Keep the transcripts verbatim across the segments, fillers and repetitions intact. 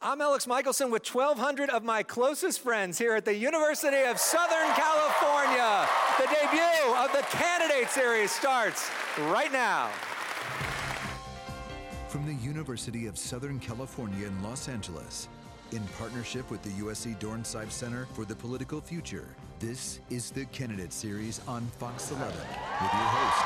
I'm Alex Michelson with twelve hundred of my closest friends here at the University of Southern California. The debut of the Candidate Series starts right now. From the University of Southern California in Los Angeles, in partnership with the U S C Dornsife Center for the Political Future, this is the Candidate Series on Fox eleven with your host,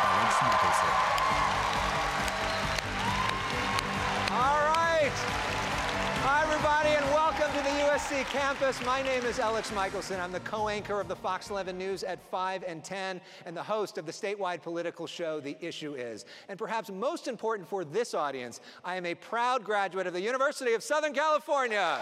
Alex Michelson. All right. Hi, everybody, and welcome to the U S C campus. My name is Alex Michelson. I'm the co-anchor of the Fox eleven News at five and ten and the host of the statewide political show, The Issue Is. And perhaps most important for this audience, I am a proud graduate of the University of Southern California.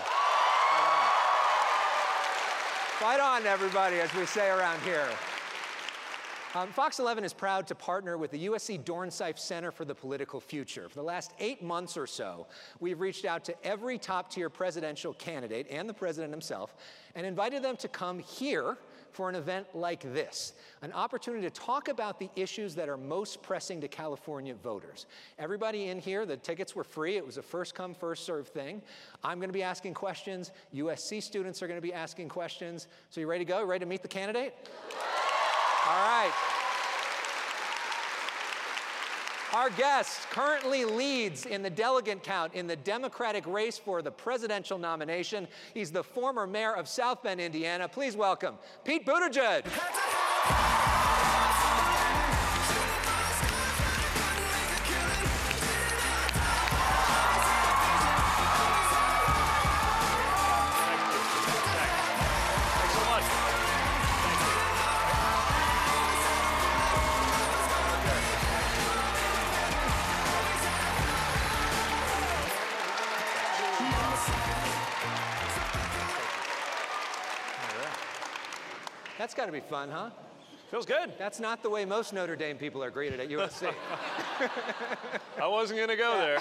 Fight on, Fight on everybody, as we say around here. Um, Fox eleven is proud to partner with the U S C Dornsife Center for the Political Future. For the last eight months or so, we've reached out to every top-tier presidential candidate and the president himself and invited them to come here for an event like this, an opportunity to talk about the issues that are most pressing to California voters. Everybody in here, the tickets were free. It was a first-come, first-served thing. I'm going to be asking questions. U S C students are going to be asking questions. So you ready to go? You ready to meet the candidate? All right. Our guest currently leads in the delegate count in the Democratic race for the presidential nomination. He's the former mayor of South Bend, Indiana. Please welcome Pete Buttigieg. That's got to be fun, huh? Feels good. That's not the way most Notre Dame people are greeted at U S C. I wasn't going to go there.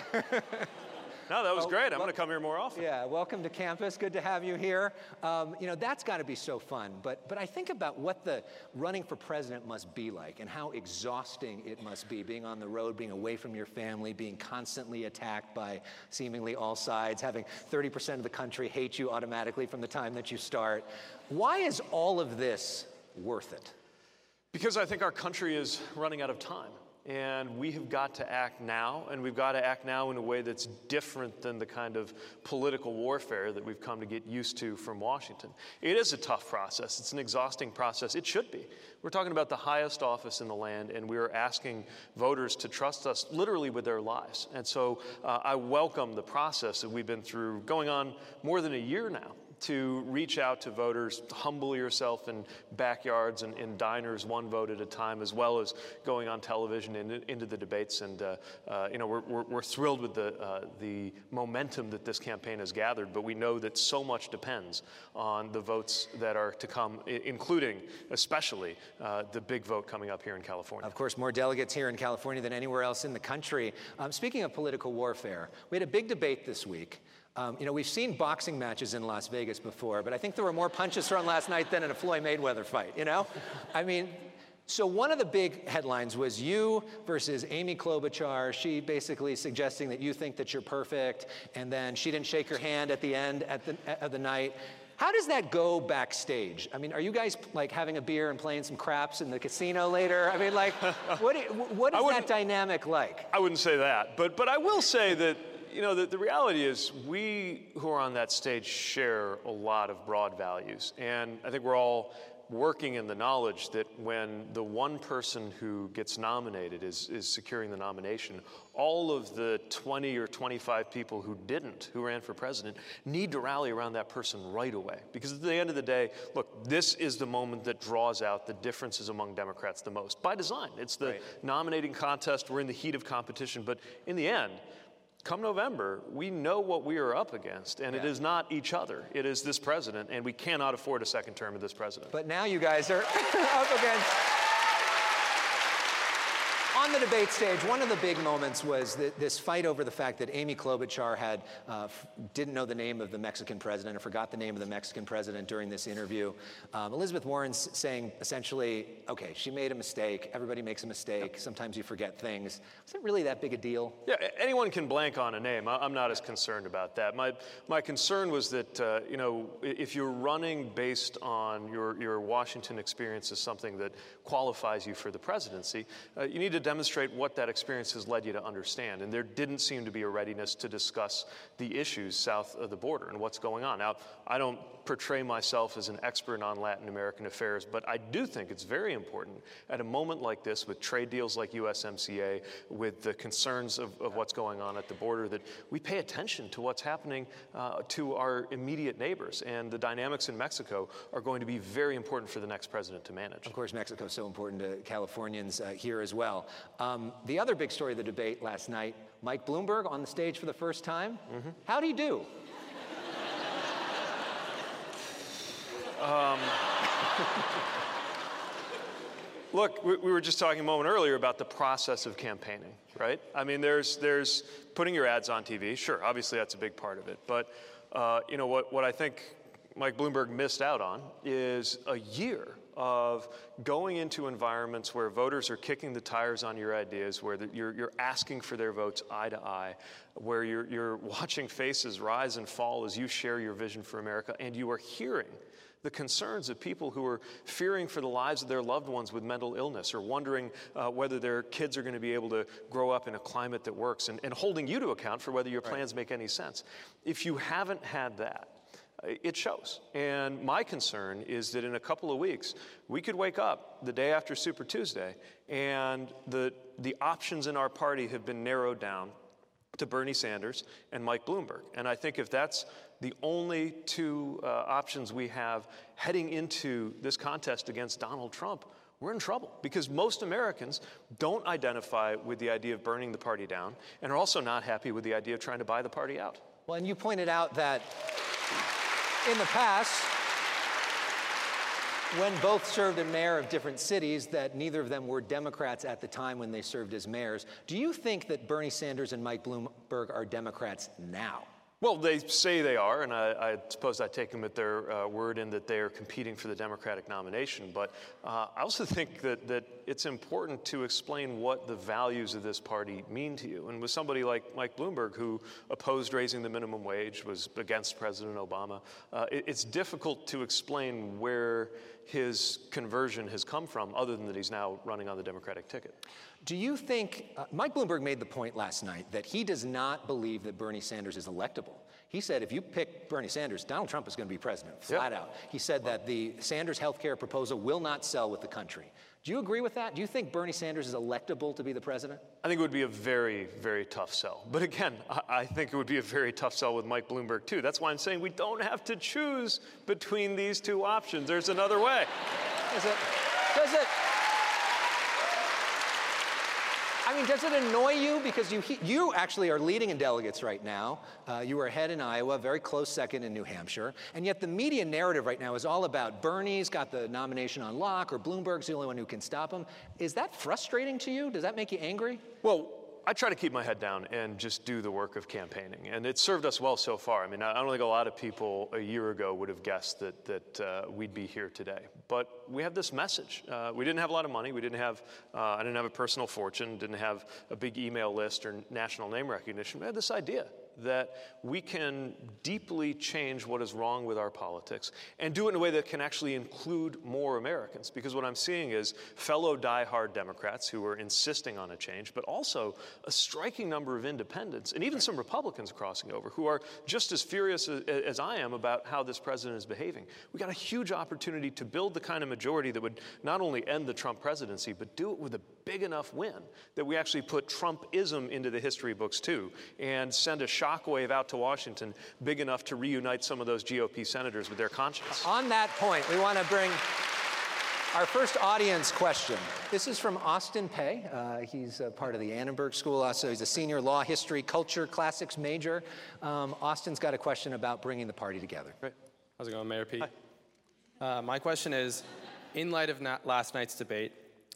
No, that was well, great. I'm well, going to come here more often. Yeah, welcome to campus. Good to have you here. Um, you know, that's got to be so fun. But, but I think about what the running for president must be like and how exhausting it must be, being on the road, being away from your family, being constantly attacked by seemingly all sides, having thirty percent of the country hate you automatically from the time that you start. Why is all of this worth it? Because I think our country is running out of time. And we have got to act now, and we've got to act now in a way that's different than the kind of political warfare that we've come to get used to from Washington. It is a tough process. It's an exhausting process. It should be. We're talking about the highest office in the land, and we are asking voters to trust us literally with their lives. And so uh, I welcome the process that we've been through going on more than a year now, to reach out to voters, humble yourself in backyards and in diners, one vote at a time, as well as going on television and into the debates. And uh, uh, you know, we're, we're, we're thrilled with the uh, the momentum that this campaign has gathered. But we know that so much depends on the votes that are to come, including, especially, uh, the big vote coming up here in California. Of course, more delegates here in California than anywhere else in the country. Um, speaking of political warfare, we had a big debate this week. Um, you know, we've seen boxing matches in Las Vegas before, but I think there were more punches thrown last night than in a Floyd Mayweather fight, you know? I mean, so one of the big headlines was you versus Amy Klobuchar. She basically suggesting that you think that you're perfect, and then she didn't shake your hand at the end at the, of the night. How does that go backstage? I mean, are you guys like having a beer and playing some craps in the casino later? I mean, like, what, what is that dynamic like? I wouldn't say that, but, but I will say that, you know, the, the reality is we who are on that stage share a lot of broad values. And I think we're all working in the knowledge that when the one person who gets nominated is, is securing the nomination, all of the twenty or twenty-five people who didn't, who ran for president, need to rally around that person right away. Because at the end of the day, look, this is the moment that draws out the differences among Democrats the most. By design, it's the right. nominating contest. We're in the heat of competition. But in the end, come November, we know what we are up against, and yeah. it is not each other. It is this president, and we cannot afford a second term of this president. But now you guys are up against... on the debate stage, one of the big moments was th this fight over the fact that Amy Klobuchar had uh, f didn't know the name of the Mexican president or forgot the name of the Mexican president during this interview. Um, Elizabeth Warren's saying essentially, okay, she made a mistake. Everybody makes a mistake. Sometimes you forget things. Is it really that big a deal? Yeah, anyone can blank on a name. I'm not as concerned about that. My my concern was that uh, you know, if you're running based on your your Washington experience as something that qualifies you for the presidency, uh, you need to demonstrate what that experience has led you to understand. And there didn't seem to be a readiness to discuss the issues south of the border and what's going on. Now, I don't portray myself as an expert on Latin American affairs, but I do think it's very important at a moment like this, with trade deals like U S M C A, with the concerns of, of what's going on at the border, that we pay attention to what's happening uh, to our immediate neighbors. And the dynamics in Mexico are going to be very important for the next president to manage. Of course, Mexico is so important to Californians uh, here as well. Um, the other big story of the debate last night, Mike Bloomberg on the stage for the first time. Mm-hmm. How'd he do? Um, look, we, we were just talking a moment earlier about the process of campaigning, right? I mean, there's there's putting your ads on T V. Sure, obviously that's a big part of it. But uh, you know what? What I think Mike Bloomberg missed out on is a year of going into environments where voters are kicking the tires on your ideas, where the, you're, you're asking for their votes eye to eye, where you're, you're watching faces rise and fall as you share your vision for America, and you are hearing the concerns of people who are fearing for the lives of their loved ones with mental illness, or wondering uh, whether their kids are going to be able to grow up in a climate that works, and, and holding you to account for whether your plans make any sense. If you haven't had that, it shows. And my concern is that in a couple of weeks, we could wake up the day after Super Tuesday, and the, the options in our party have been narrowed down to Bernie Sanders and Mike Bloomberg. And I think if that's the only two uh, options we have heading into this contest against Donald Trump, we're in trouble, because most Americans don't identify with the idea of burning the party down, and are also not happy with the idea of trying to buy the party out. Well, and you pointed out that in the past, when both served as mayor of different cities, that neither of them were Democrats at the time when they served as mayors. Do you think that Bernie Sanders and Mike Bloomberg are Democrats now? Well, they say they are, and I, I suppose I take them at their uh, word in that they are competing for the Democratic nomination. But uh, I also think that, that it's important to explain what the values of this party mean to you. And with somebody like Mike Bloomberg, who opposed raising the minimum wage, was against President Obama, uh, it, it's difficult to explain where his conversion has come from, other than that he's now running on the Democratic ticket. Do you think, uh, Mike Bloomberg made the point last night that he does not believe that Bernie Sanders is electable. He said if you pick Bernie Sanders, Donald Trump is going to be president, flat yep. out. He said that the Sanders health care proposal will not sell with the country. Do you agree with that? Do you think Bernie Sanders is electable to be the president? I think it would be a very, very tough sell. But again, I, I think it would be a very tough sell with Mike Bloomberg, too. That's why I'm saying we don't have to choose between these two options. There's another way. Does it? Does it? I mean, does it annoy you? Because you, you actually are leading in delegates right now. Uh, you were ahead in Iowa, very close second in New Hampshire. And yet the media narrative right now is all about Bernie's got the nomination on lock, or Bloomberg's the only one who can stop him. Is that frustrating to you? Does that make you angry? Well, I try to keep my head down and just do the work of campaigning. And it's served us well so far. I mean, I don't think a lot of people a year ago would have guessed that, that uh, we'd be here today. But we have this message. Uh, we didn't have a lot of money. We didn't have, uh, I didn't have a personal fortune, didn't have a big email list or national name recognition. We had this idea that we can deeply change what is wrong with our politics and do it in a way that can actually include more Americans. Because what I'm seeing is fellow diehard Democrats who are insisting on a change, but also a striking number of independents and even some Republicans crossing over who are just as furious as, as I am about how this president is behaving. We got a huge opportunity to build the kind of majority that would not only end the Trump presidency, but do it with a big enough win that we actually put Trumpism into the history books too, and send a shockwave out to Washington big enough to reunite some of those G O P senators with their conscience. On that point, we want to bring our first audience question. This is from Austin Pei. Uh, he's a part of the Annenberg School. Also, he's a senior law, history, culture, classics major. Um, Austin's got a question about bringing the party together. Great. How's it going, Mayor Pete? Uh, my question is, in light of na- last night's debate,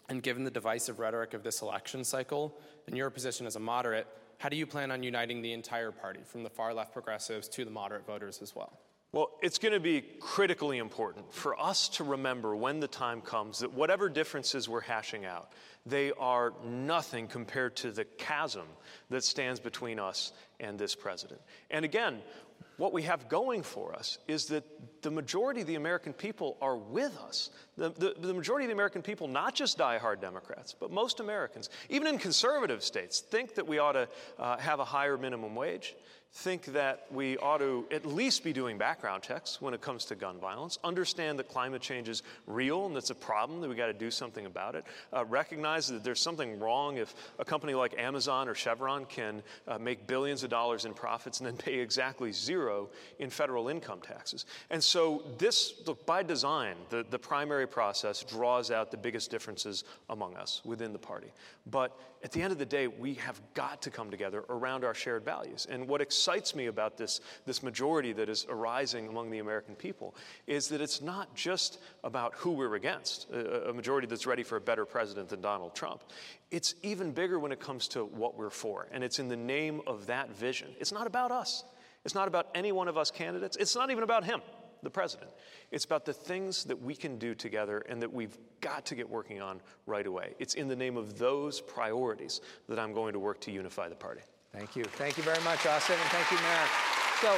And given the divisive rhetoric of this election cycle, in your position as a moderate, how do you plan on uniting the entire party, from the far-left progressives to the moderate voters as well? Well, it's going to be critically important for us to remember when the time comes that whatever differences we're hashing out, they are nothing compared to the chasm that stands between us and this president. And again, what we have going for us is that the majority of the American people are with us. The, the, the majority of the American people, not just diehard Democrats, but most Americans, even in conservative states, think that we ought to uh, have a higher minimum wage, think that we ought to at least be doing background checks when it comes to gun violence, understand that climate change is real and that's a problem, that we got to do something about it, uh, recognize that there's something wrong if a company like Amazon or Chevron can uh, make billions of dollars in profits and then pay exactly zero in federal income taxes. And so this, look, by design, the, the primary process draws out the biggest differences among us within the party. But at the end of the day, we have got to come together around our shared values. And what excites me about this, this majority that is arising among the American people is that it's not just about who we're against, a, a majority that's ready for a better president than Donald Trump. It's even bigger when it comes to what we're for, and it's in the name of that vision. It's not about us. It's not about any one of us candidates. It's not even about him, the president. It's about the things that we can do together and that we've got to get working on right away. It's in the name of those priorities that I'm going to work to unify the party. Thank you. Thank you very much, Austin, and thank you, Merrick. So,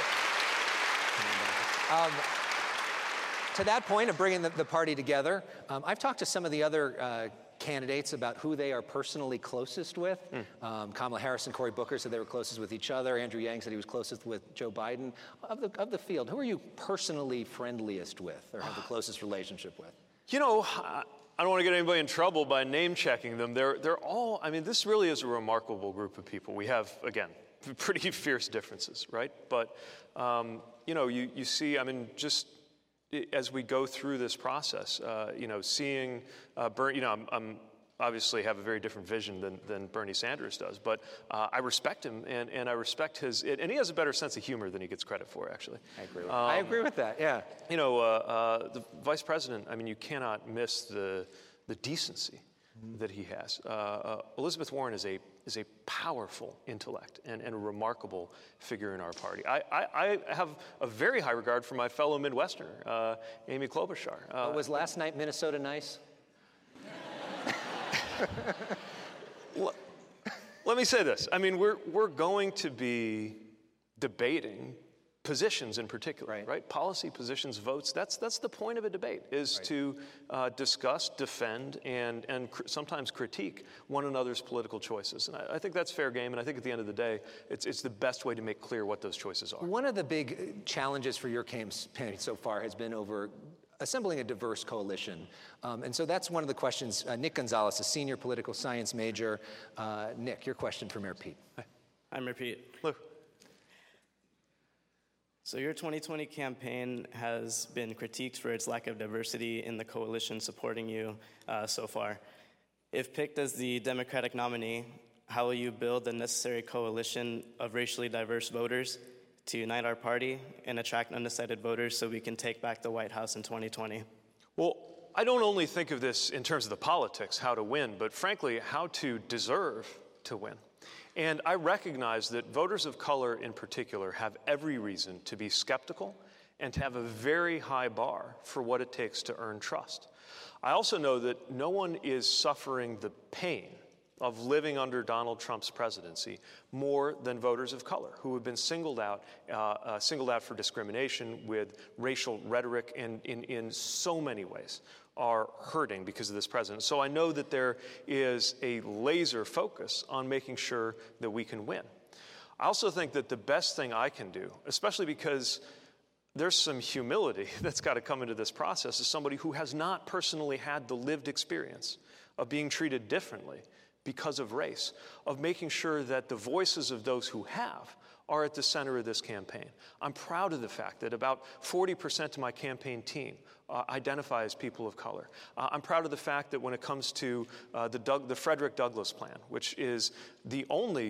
um, to that point of bringing the, the party together, um, I've talked to some of the other uh, candidates about who they are personally closest with. Mm. Um, Kamala Harris and Cory Booker said they were closest with each other. Andrew Yang said he was closest with Joe Biden. Of the, of the field, who are you personally friendliest with or have the closest relationship with? You know, I don't want to get anybody in trouble by name-checking them. They're, they're all, I mean, this really is a remarkable group of people. We have, again, pretty fierce differences, right? But, um, you know, you, you see, I mean, just as we go through this process, uh, you know, seeing uh, Bernie, you know, I'm, I'm obviously have a very different vision than, than Bernie Sanders does, but uh, I respect him, and, and I respect his, and he has a better sense of humor than he gets credit for, actually. I agree with, um, I agree with that, yeah. You know, uh, uh, the vice president, I mean, you cannot miss the, the decency mm-hmm. that he has. Uh, uh, Elizabeth Warren is a, is a powerful intellect and, and a remarkable figure in our party. I, I, I have a very high regard for my fellow Midwesterner, uh, Amy Klobuchar. Uh, was last night Minnesota nice? let, let me say this. I mean, we're, we're going to be debating positions in particular, right? right? Policy positions, votes. That's, that's the point of a debate, is right. to uh, discuss, defend, and, and cr- sometimes critique one another's political choices. And I, I think that's fair game, and I think at the end of the day, it's, it's the best way to make clear what those choices are. One of the big challenges for your campaign so far has been over assembling a diverse coalition. Um, and so that's one of the questions. Uh, Nick Gonzalez, a senior political science major. Uh, Nick, your question for Mayor Pete. Hi. I'm Mayor Pete. Hello. So your twenty twenty campaign has been critiqued for its lack of diversity in the coalition supporting you uh, so far. If picked as the Democratic nominee, how will you build the necessary coalition of racially diverse voters to unite our party and attract undecided voters so we can take back the White House in twenty twenty? Well, I don't only think of this in terms of the politics, how to win, but frankly, how to deserve to win. And I recognize that voters of color in particular have every reason to be skeptical and to have a very high bar for what it takes to earn trust. I also know that no one is suffering the pain of living under Donald Trump's presidency more than voters of color, who have been singled out, uh, uh, singled out for discrimination with racial rhetoric, and in, in so many ways are hurting because of this president. So I know that there is a laser focus on making sure that we can win. I also think that the best thing I can do, especially because there's some humility that's got to come into this process, as somebody who has not personally had the lived experience of being treated differently because of race, of making sure that the voices of those who have are at the center of this campaign. I'm proud of the fact that about forty percent of my campaign team uh, identify as people of color. Uh, I'm proud of the fact that when it comes to uh, the, Doug, the Frederick Douglass Plan, which is the only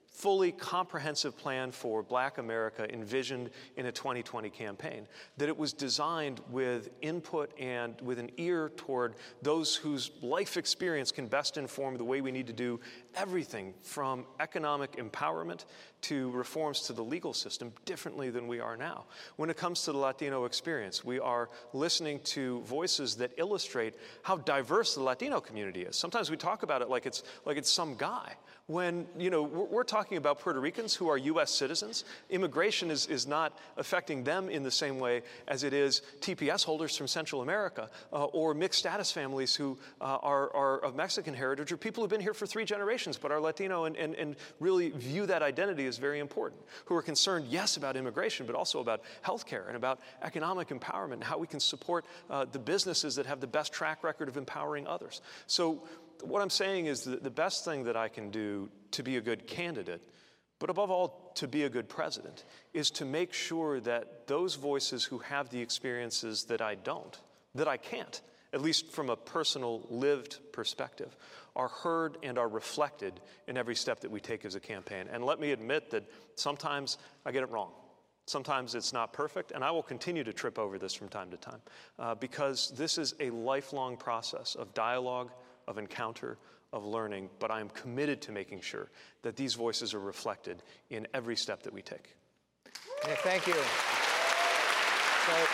fully comprehensive plan for Black America envisioned in a twenty twenty campaign, that it was designed with input and with an ear toward those whose life experience can best inform the way we need to do everything from economic empowerment to reforms to the legal system differently than we are now. When it comes to the Latino experience, we are listening to voices that illustrate how diverse the Latino community is. Sometimes we talk about it like it's like it's some guy. When, you know, we're, we're talking about Puerto Ricans who are U S citizens. Immigration is, is not affecting them in the same way as it is T P S holders from Central America uh, or mixed status families who uh, are, are of Mexican heritage, or people who've been here for three generations but are Latino and, and, and really view that identity as very important, who are concerned, yes, about immigration, but also about healthcare and about economic empowerment and how we can support uh, the businesses that have the best track record of empowering others. So what I'm saying is that the best thing that I can do to be a good candidate, but above all, to be a good president, is to make sure that those voices who have the experiences that I don't, that I can't, at least from a personal lived perspective, are heard and are reflected in every step that we take as a campaign. And let me admit that sometimes I get it wrong. Sometimes it's not perfect, and I will continue to trip over this from time to time, uh, because this is a lifelong process of dialogue, of encounter, of learning, but I am committed to making sure that these voices are reflected in every step that we take. Yeah, thank you. So,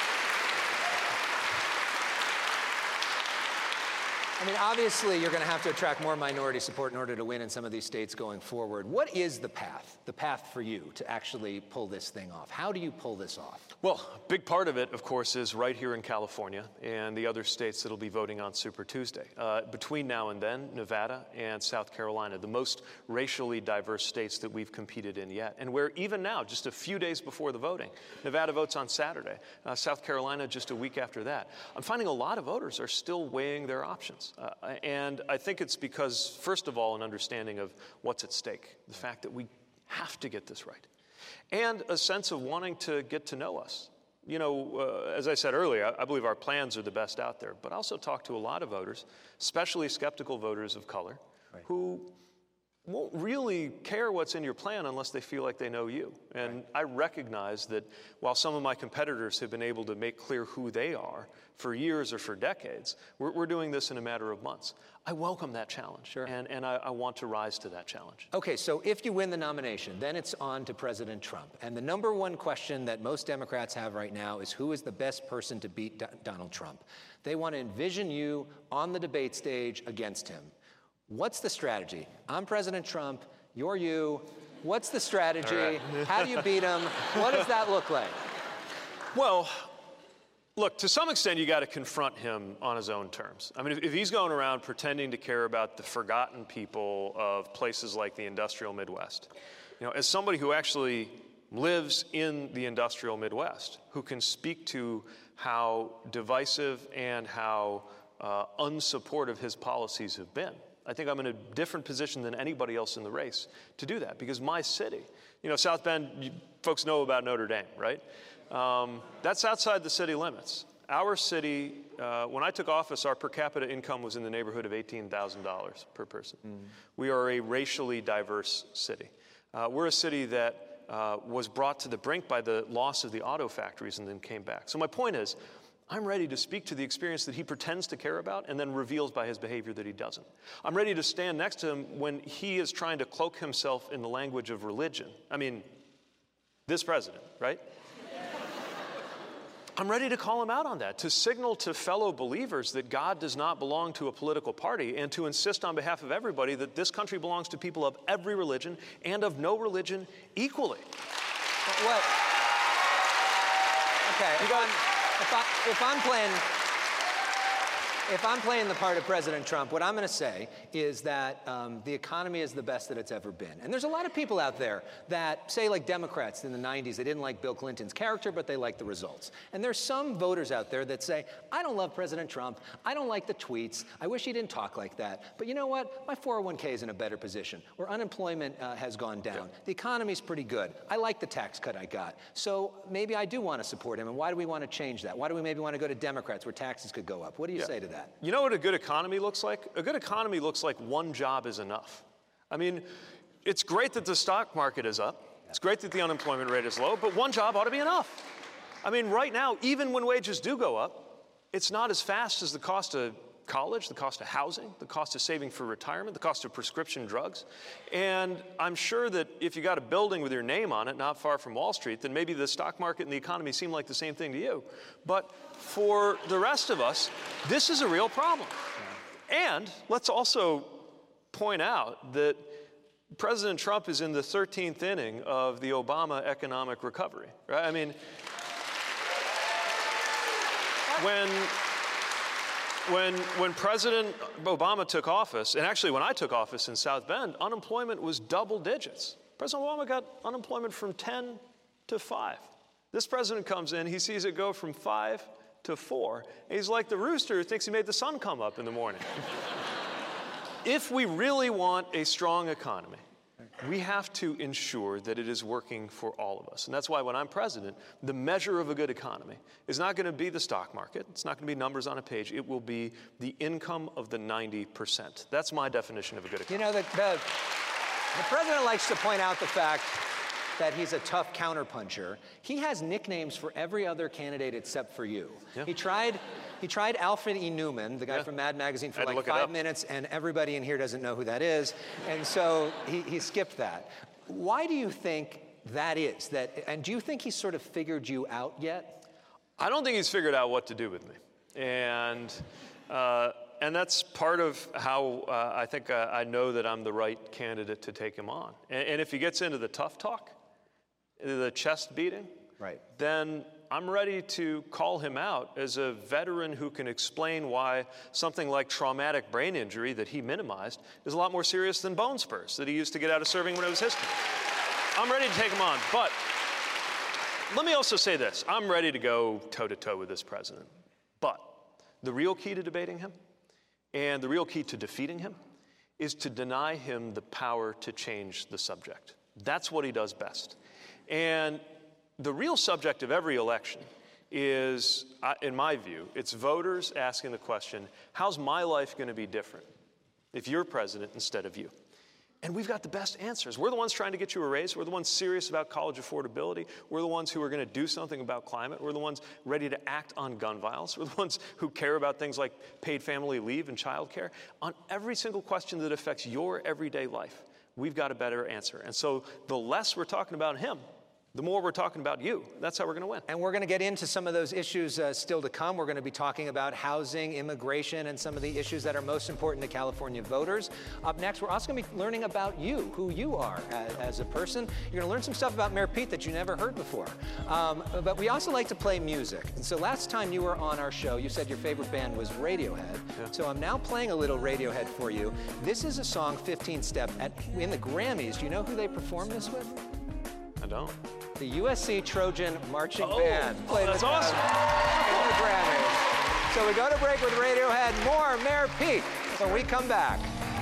I mean, obviously, you're going to have to attract more minority support in order to win in some of these states going forward. What is the path, the path for you to actually pull this thing off? How do you pull this off? Well, a big part of it, of course, is right here in California and the other states that will be voting on Super Tuesday. Uh, between now and then, Nevada and South Carolina, the most racially diverse states that we've competed in yet. And where even now, just a few days before the voting, Nevada votes on Saturday, uh, South Carolina just a week after that. I'm finding a lot of voters are still weighing their options. Uh, and I think it's because, first of all, an understanding of what's at stake, the fact that we have to get this right, and a sense of wanting to get to know us. You know, uh, as I said earlier, I believe our plans are the best out there, but I also talk to a lot of voters, especially skeptical voters of color, right, who won't really care what's in your plan unless they feel like they know you. And right. I recognize that while some of my competitors have been able to make clear who they are for years or for decades, we're, we're doing this in a matter of months. I welcome that challenge, sure. and, and I, I want to rise to that challenge. Okay, so if you win the nomination, then it's on to President Trump. And the number one question that most Democrats have right now is who is the best person to beat D- Donald Trump? They want to envision you on the debate stage against him. What's the strategy? I'm President Trump, you're you. What's the strategy? Right. How do you beat him? What does that look like? Well, look, to some extent, you got to confront him on his own terms. I mean, if, if he's going around pretending to care about the forgotten people of places like the industrial Midwest, you know, as somebody who actually lives in the industrial Midwest, who can speak to how divisive and how uh, unsupportive his policies have been, I think I'm in a different position than anybody else in the race to do that, because my city, you know, South Bend, you, folks know about Notre Dame, right? Um, that's outside the city limits. Our city, uh, when I took office, our per capita income was in the neighborhood of eighteen thousand dollars per person. Mm. We are a racially diverse city. Uh, we're a city that uh, was brought to the brink by the loss of the auto factories and then came back. So my point is, I'm ready to speak to the experience that he pretends to care about and then reveals by his behavior that he doesn't. I'm ready to stand next to him when he is trying to cloak himself in the language of religion. I mean, this president, right? I'm ready to call him out on that, to signal to fellow believers that God does not belong to a political party, and to insist on behalf of everybody that this country belongs to people of every religion and of no religion equally. What? Okay. You got. If, I, if I'm playing, if I'm playing the part of President Trump, what I'm going to say is that um, the economy is the best that it's ever been. And there's a lot of people out there that say, like Democrats in the nineties, they didn't like Bill Clinton's character, but they liked the results. And there's some voters out there that say, I don't love President Trump. I don't like the tweets. I wish he didn't talk like that. But you know what? My four oh one k is in a better position, where unemployment uh, has gone down. Yeah. The economy's pretty good. I like the tax cut I got. So maybe I do want to support him. And why do we want to change that? Why do we maybe want to go to Democrats where taxes could go up? What do you yeah. say to that? You know what a good economy looks like? A good economy looks like one job is enough. I mean, it's great that the stock market is up. It's great that the unemployment rate is low, but one job ought to be enough. I mean, right now, even when wages do go up, it's not as fast as the cost of college, the cost of housing, the cost of saving for retirement, the cost of prescription drugs. And I'm sure that if you got a building with your name on it not far from Wall Street, then maybe the stock market and the economy seem like the same thing to you. But for the rest of us, this is a real problem. And let's also point out that President Trump is in the thirteenth inning of the Obama economic recovery, right? I mean, when When, when President Obama took office, and actually when I took office in South Bend, unemployment was double digits. President Obama got unemployment from ten to five. This president comes in, he sees it go from five to four, and he's like the rooster who thinks he made the sun come up in the morning. If we really want a strong economy, we have to ensure that it is working for all of us. And that's why when I'm president, the measure of a good economy is not going to be the stock market. It's not going to be numbers on a page. It will be the income of the ninety percent. That's my definition of a good economy. You know, the, the, the president likes to point out the fact that he's a tough counterpuncher. He has nicknames for every other candidate except for you. Yeah. He tried he tried Alfred E. Newman, the guy Yeah. from Mad Magazine, for Had to like look it five up. minutes, and everybody in here doesn't know who that is. And so he, he skipped that. Why do you think that is? That, and do you think he's sort of figured you out yet? I don't think he's figured out what to do with me. And uh, and that's part of how uh, I think uh, I know that I'm the right candidate to take him on. And, and if he gets into the tough talk, the chest beating, Right. then I'm ready to call him out as a veteran who can explain why something like traumatic brain injury that he minimized is a lot more serious than bone spurs that he used to get out of serving when it was his turn. I'm ready to take him on. But let me also say this. I'm ready to go toe-to-toe with this president. But the real key to debating him and the real key to defeating him is to deny him the power to change the subject. That's what he does best. And the real subject of every election is, uh, in my view, it's voters asking the question, how's my life going to be different if you're president instead of you? And we've got the best answers. We're the ones trying to get you a raise. We're the ones serious about college affordability. We're the ones who are going to do something about climate. We're the ones ready to act on gun violence. We're the ones who care about things like paid family leave and childcare. On every single question that affects your everyday life, we've got a better answer. And so the less we're talking about him, the more we're talking about you. That's how we're going to win. And we're going to get into some of those issues uh, still to come. We're going to be talking about housing, immigration, and some of the issues that are most important to California voters. Up next, we're also going to be learning about you, who you are as, as a person. You're going to learn some stuff about Mayor Pete that you never heard before. Um, but we also like to play music. And so last time you were on our show, you said your favorite band was Radiohead. Yeah. So I'm now playing a little Radiohead for you. This is a song, fifteen step, at, in the Grammys. Do you know who they performed this with? I don't. The U S C Trojan Marching Oh, Band. oh, that's awesome. In the Grammys. So we go to break with Radiohead. More Mayor Pete when we come back.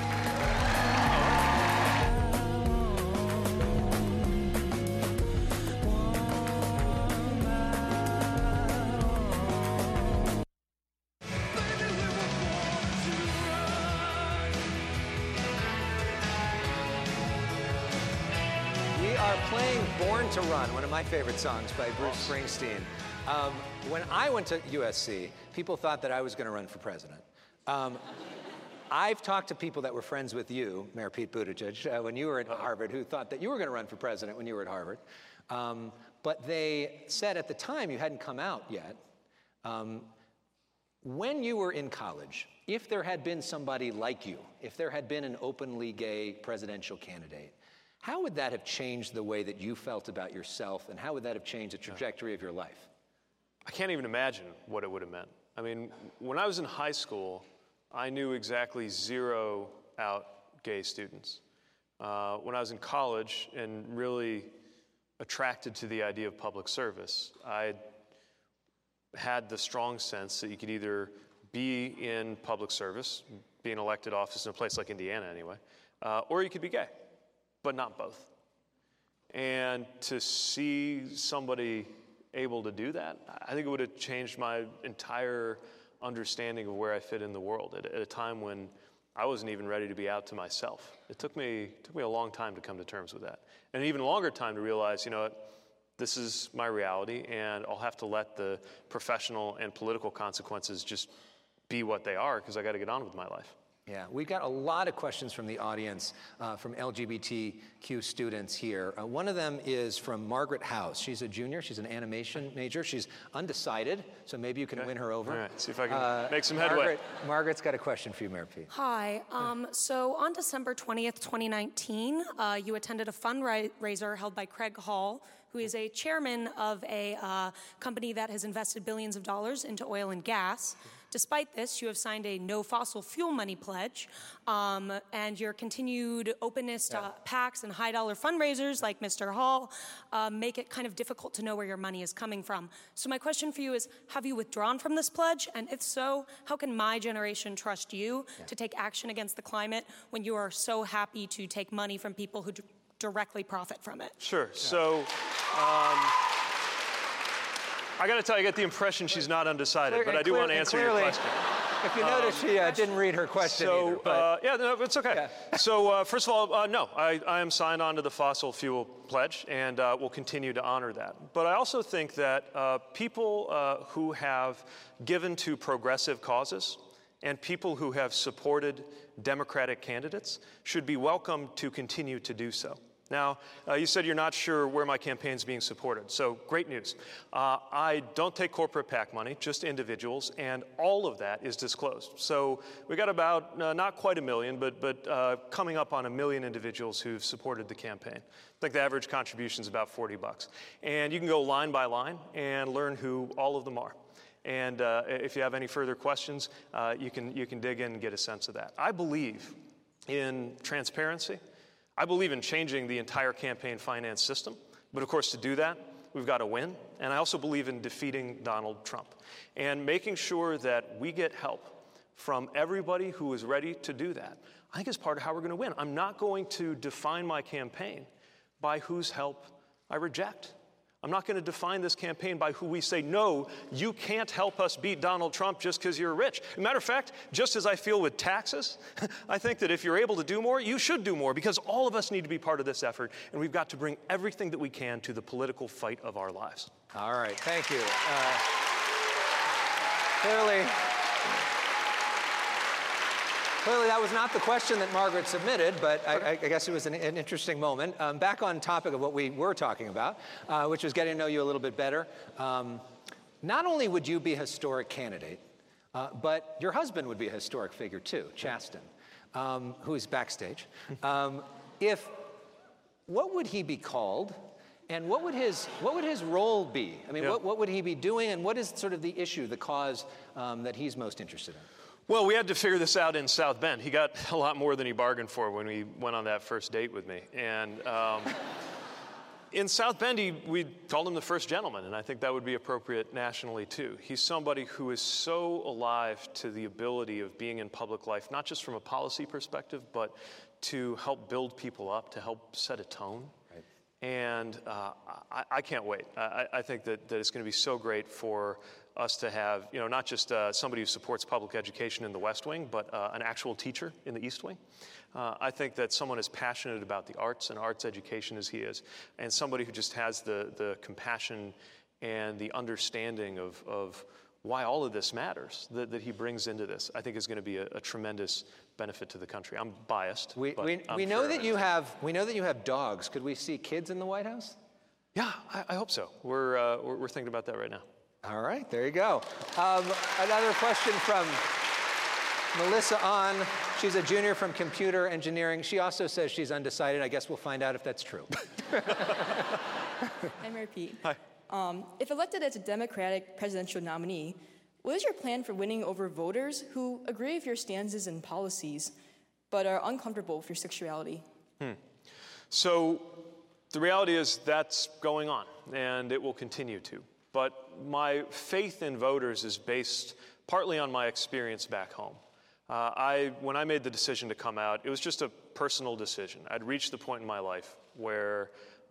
Playing Born to Run, one of my favorite songs by Bruce Springsteen. Um, when I went to U S C, people thought that I was going to run for president. Um, I've talked to people that were friends with you, Mayor Pete Buttigieg, uh, when you were at Harvard, who thought that you were going to run for president when you were at Harvard. Um, but they said at the time you hadn't come out yet. Um, when you were in college, if there had been somebody like you, if there had been an openly gay presidential candidate, how would that have changed the way that you felt about yourself, and how would that have changed the trajectory of your life? I can't even imagine what it would have meant. I mean, when I was in high school, I knew exactly zero out gay students. Uh, when I was in college and really attracted to the idea of public service, I had the strong sense that you could either be in public service, be an elected office in a place like Indiana anyway, uh, or you could be gay. But not both. And to see somebody able to do that, I think it would have changed my entire understanding of where I fit in the world at, at a time when I wasn't even ready to be out to myself. It took me took me a long time to come to terms with that, and an even longer time to realize, you know what, this is my reality, and I'll have to let the professional and political consequences just be what they are, because I got to get on with my life. Yeah, we got a lot of questions from the audience, uh, from L G B T Q students here. Uh, one of them is from Margaret House. She's a junior. She's an animation major. She's undecided, so maybe you can Okay. win her over. All right, see if I can Uh, make some headway. Margaret, Margaret's got a question for you, Mayor Pete. Hi. Um, so on December twentieth, twenty nineteen, uh, you attended a fundraiser held by Craig Hall, who is a chairman of a uh, company that has invested billions of dollars into oil and gas. Despite this, you have signed a no fossil fuel money pledge, um, and your continued openness to Yeah. PACs and high dollar fundraisers like Mister Hall uh, make it kind of difficult to know where your money is coming from. So my question for you is, have you withdrawn from this pledge? And if so, how can my generation trust you Yeah. to take action against the climate when you are so happy to take money from people who d- directly profit from it? Sure. So, um, I got to tell you, I get the impression she's not undecided, Clear- but I and do clear- want to and answer clearly, your question. If you notice, she uh, didn't read her question So, either. But uh, yeah, no, it's okay. So, uh, first of all, uh, no, I, I am signed on to the fossil fuel pledge, and uh, will continue to honor that. But I also think that uh, people uh, who have given to progressive causes and people who have supported Democratic candidates should be welcome to continue to do so. Now, uh, you said you're not sure where my campaign's being supported, so great news. Uh, I don't take corporate PAC money, just individuals, and all of that is disclosed. So we got about, uh, not quite a million, but, but uh, coming up on a million individuals who've supported the campaign. I think the average contribution is about forty bucks. And you can go line by line and learn who all of them are. And uh, if you have any further questions, uh, you can, you can dig in and get a sense of that. I believe in transparency. I believe in changing the entire campaign finance system, but of course to do that, we've got to win. And I also believe in defeating Donald Trump and making sure that we get help from everybody who is ready to do that. I think is part of how we're going to win. I'm not going to define my campaign by whose help I reject. I'm not going to define this campaign by who we say, no, you can't help us beat Donald Trump just because you're rich. As a matter of fact, just as I feel with taxes, I think that if you're able to do more, you should do more, because all of us need to be part of this effort, and we've got to bring everything that we can to the political fight of our lives. all right, thank you. Uh, clearly, clearly that was not the question that Margaret submitted, but I, I guess it was an, an interesting moment. Um, back on topic of what we were talking about, uh, which was getting to know you a little bit better. Um, not only would you be a historic candidate, uh, but your husband would be a historic figure too, Chasten, um, who is backstage. Um, if, what would he be called? And what would his what would his role be? I mean, Yeah. what, what would he be doing, and what is sort of the issue, the cause um, that he's most interested in? Well, we had to figure this out in South Bend. He got a lot more than he bargained for when we went on that first date with me. And um, in South Bend, he, we called him the first gentleman, and I think that would be appropriate nationally, too. He's somebody who is so alive to the ability of being in public life, not just from a policy perspective, but to help build people up, to help set a tone. Right. And uh, I, I can't wait. I, I think that, that it's going to be so great for us to have, you know, not just uh, somebody who supports public education in the West Wing, but uh, an actual teacher in the East Wing. Uh, I think that someone as passionate about the arts and arts education as he is, and somebody who just has the, the compassion and the understanding of, of why all of this matters that, that he brings into this, I think is going to be a, a tremendous benefit to the country. I'm biased. We, but we, I'm we know sure that of it. you have we know that you have dogs. Could we see kids in the White House? Yeah, I, I hope so. We're, uh, we're we're thinking about that right now. All right, there you go. Um, another question from Melissa On. She's a junior from computer engineering. She also says she's undecided. I guess we'll find out if that's true. Hi, Mayor Pete. Hi. Um, if elected as a Democratic presidential nominee, what is your plan for winning over voters who agree with your stances and policies, but are uncomfortable with your sexuality? Hmm. So the reality is that's going on, and it will continue to. But my faith in voters is based partly on my experience back home. Uh, I, when I made the decision to come out, it was just a personal decision. I'd reached the point in my life where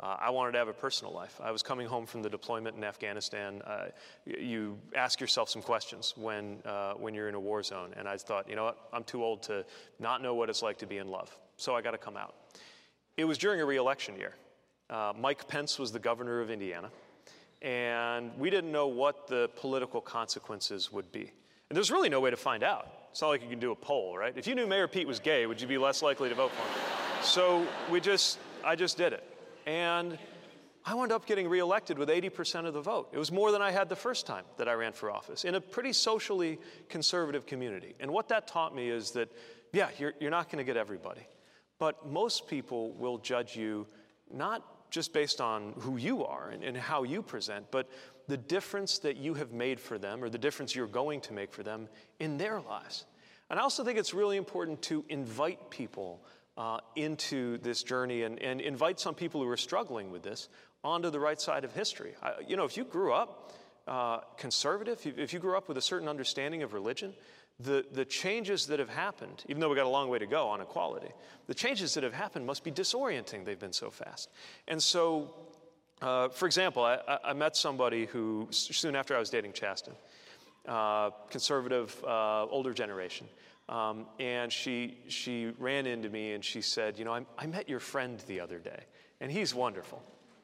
Uh, I wanted to have a personal life. I was coming home from the deployment in Afghanistan. Uh, you ask yourself some questions when, uh, when you're in a war zone. And I thought, you know what, I'm too old to not know what it's like to be in love. So I got to come out. It was during a re-election year. Uh, Mike Pence was the governor of Indiana. And we didn't know what the political consequences would be. And there's really no way to find out. It's not like you can do a poll, right? If you knew Mayor Pete was gay, would you be less likely to vote for him? So we just, I just did it. And I wound up getting reelected with eighty percent of the vote. It was more than I had the first time that I ran for office in a pretty socially conservative community. And what that taught me is that, yeah, you're, you're not going to get everybody. But most people will judge you not just based on who you are and, and how you present, but the difference that you have made for them or the difference you're going to make for them in their lives. And I also think it's really important to invite people Uh, into this journey and, and invite some people who are struggling with this onto the right side of history. I, you know, if you grew up uh, conservative, if you grew up with a certain understanding of religion, the, the changes that have happened, even though we've got a long way to go on equality, the changes that have happened must be disorienting. They've been so fast. And so, uh, for example, I, I met somebody who, soon after I was dating Chasten, uh, conservative, uh, older generation, Um, and she, she ran into me and she said, you know, I, I met your friend the other day, and he's wonderful.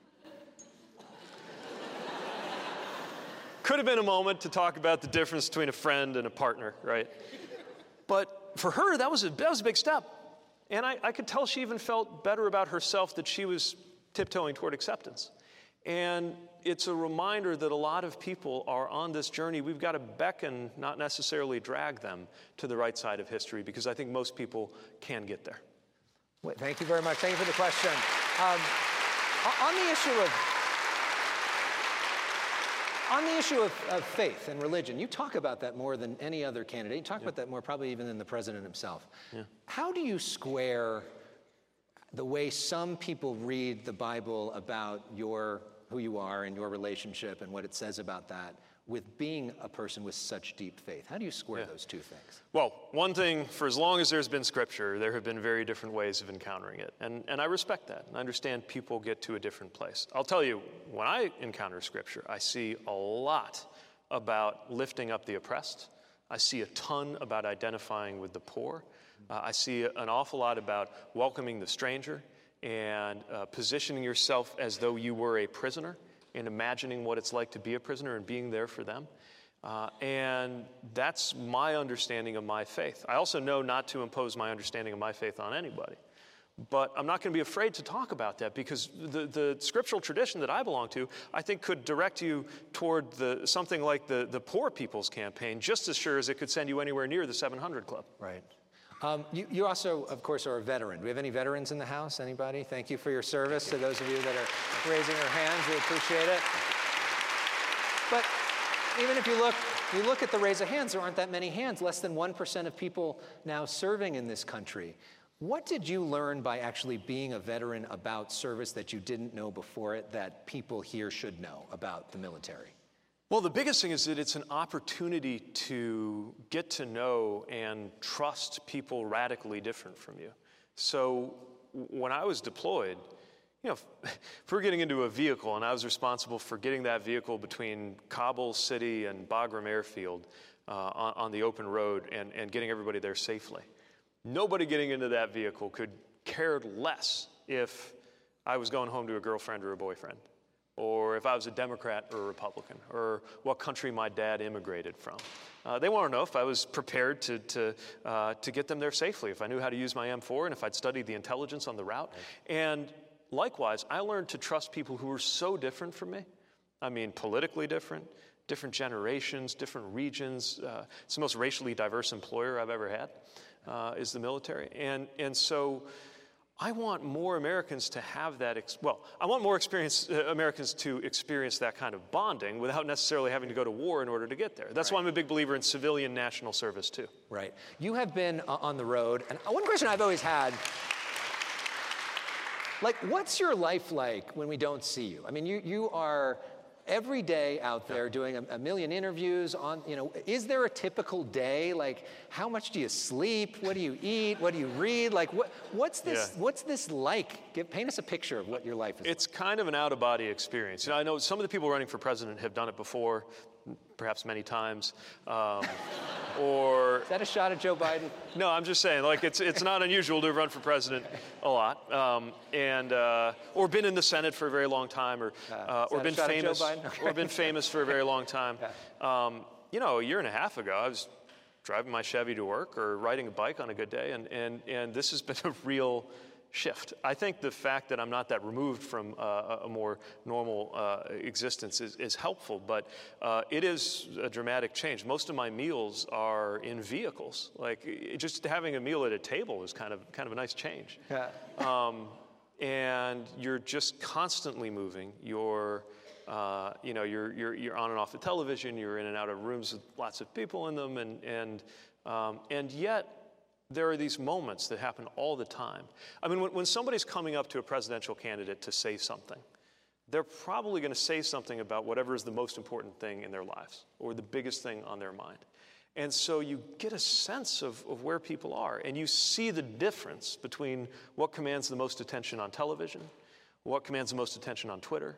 Could have been a moment to talk about the difference between a friend and a partner, right? But for her, that was a, that was a big step. And I, I could tell she even felt better about herself, that she was tiptoeing toward acceptance. And it's a reminder that a lot of people are on this journey. We've got to beckon, not necessarily drag them to the right side of history, because I think most people can get there. Well, thank you very much. Thank you for the question. Um, on the issue of on the issue of, of faith and religion, you talk about that more than any other candidate. You talk yeah. about that more probably even than the president himself. Yeah. How do you square the way some people read the Bible about your who you are and your relationship and what it says about that with being a person with such deep faith? How do you square yeah. those two things? Well, one thing, for as long as there's been scripture, there have been very different ways of encountering it. And, and I respect that. I understand people get to a different place. I'll tell you, when I encounter scripture, I see a lot about lifting up the oppressed. I see a ton about identifying with the poor. Uh, I see an awful lot about welcoming the stranger and uh, positioning yourself as though you were a prisoner and imagining what it's like to be a prisoner and being there for them. Uh, and that's my understanding of my faith. I also know not to impose my understanding of my faith on anybody. But I'm not going to be afraid to talk about that, because the, the scriptural tradition that I belong to, I think, could direct you toward the, something like the, the Poor People's Campaign, just as sure as it could send you anywhere near the seven hundred Club. Right. Um, you, you also, of course, are a veteran. Do we have any veterans in the house? Anybody? Thank you for your service. To those of you that are raising your hands, we appreciate it. But even if you look, you look at the raise of hands, there aren't that many hands. Less than one percent of people now serving in this country. What did you learn by actually being a veteran about service that you didn't know before it, that people here should know about the military? Well, the biggest thing is that it's an opportunity to get to know and trust people radically different from you. So when I was deployed, you know, if we're getting into a vehicle and I was responsible for getting that vehicle between Kabul City and Bagram Airfield uh, on, on the open road and, and getting everybody there safely, nobody getting into that vehicle could care less if I was going home to a girlfriend or a boyfriend, or if I was a Democrat or a Republican, or what country my dad immigrated from. Uh, they want to know if I was prepared to, to, uh, to get them there safely, if I knew how to use my M four, and if I'd studied the intelligence on the route. And likewise, I learned to trust people who were so different from me. I mean, politically different, different generations, different regions. Uh, it's the most racially diverse employer I've ever had, uh, is the military. And, and so I want more Americans to have that, ex- well, I want more experience, uh, Americans to experience that kind of bonding without necessarily having to go to war in order to get there. That's right. Why I'm a big believer in civilian national service, too. Right. You have been uh, on the road, and one question I've always had, like, what's your life like when we don't see you? I mean, you, you are every day out there doing a, a million interviews on, you know, is there a typical day? Like, how much do you sleep? What do you eat? What do you read? Like, what, what's this, Yeah. what's this like? Give, paint us a picture of what your life is It's kind of an out-of-body experience. You know, I know some of the people running for president have done it before, perhaps many times, um, or... Is that a shot at Joe Biden? No, I'm just saying, like, it's it's not unusual to run for president a lot, um, and uh, or been in the Senate for a very long time, or uh, or that a been shot at Joe famous, Biden? Okay. or been famous for a very long time. Um, you know, a year and a half ago, I was driving my Chevy to work or riding a bike on a good day, and and and this has been a real shift. I think the fact that I'm not that removed from uh, a more normal uh, existence is, is helpful, but uh, it is a dramatic change. Most of my meals are in vehicles. Like, it, just having a meal at a table is kind of kind of a nice change. Yeah. Um, and you're just constantly moving. You're uh, you know, you're you're you're on and off the television. You're in and out of rooms with lots of people in them, and and um, and yet. There are these moments that happen all the time. I mean, when, when somebody's coming up to a presidential candidate to say something, they're probably going to say something about whatever is the most important thing in their lives or the biggest thing on their mind. And so you get a sense of, of where people are, and you see the difference between what commands the most attention on television, what commands the most attention on Twitter,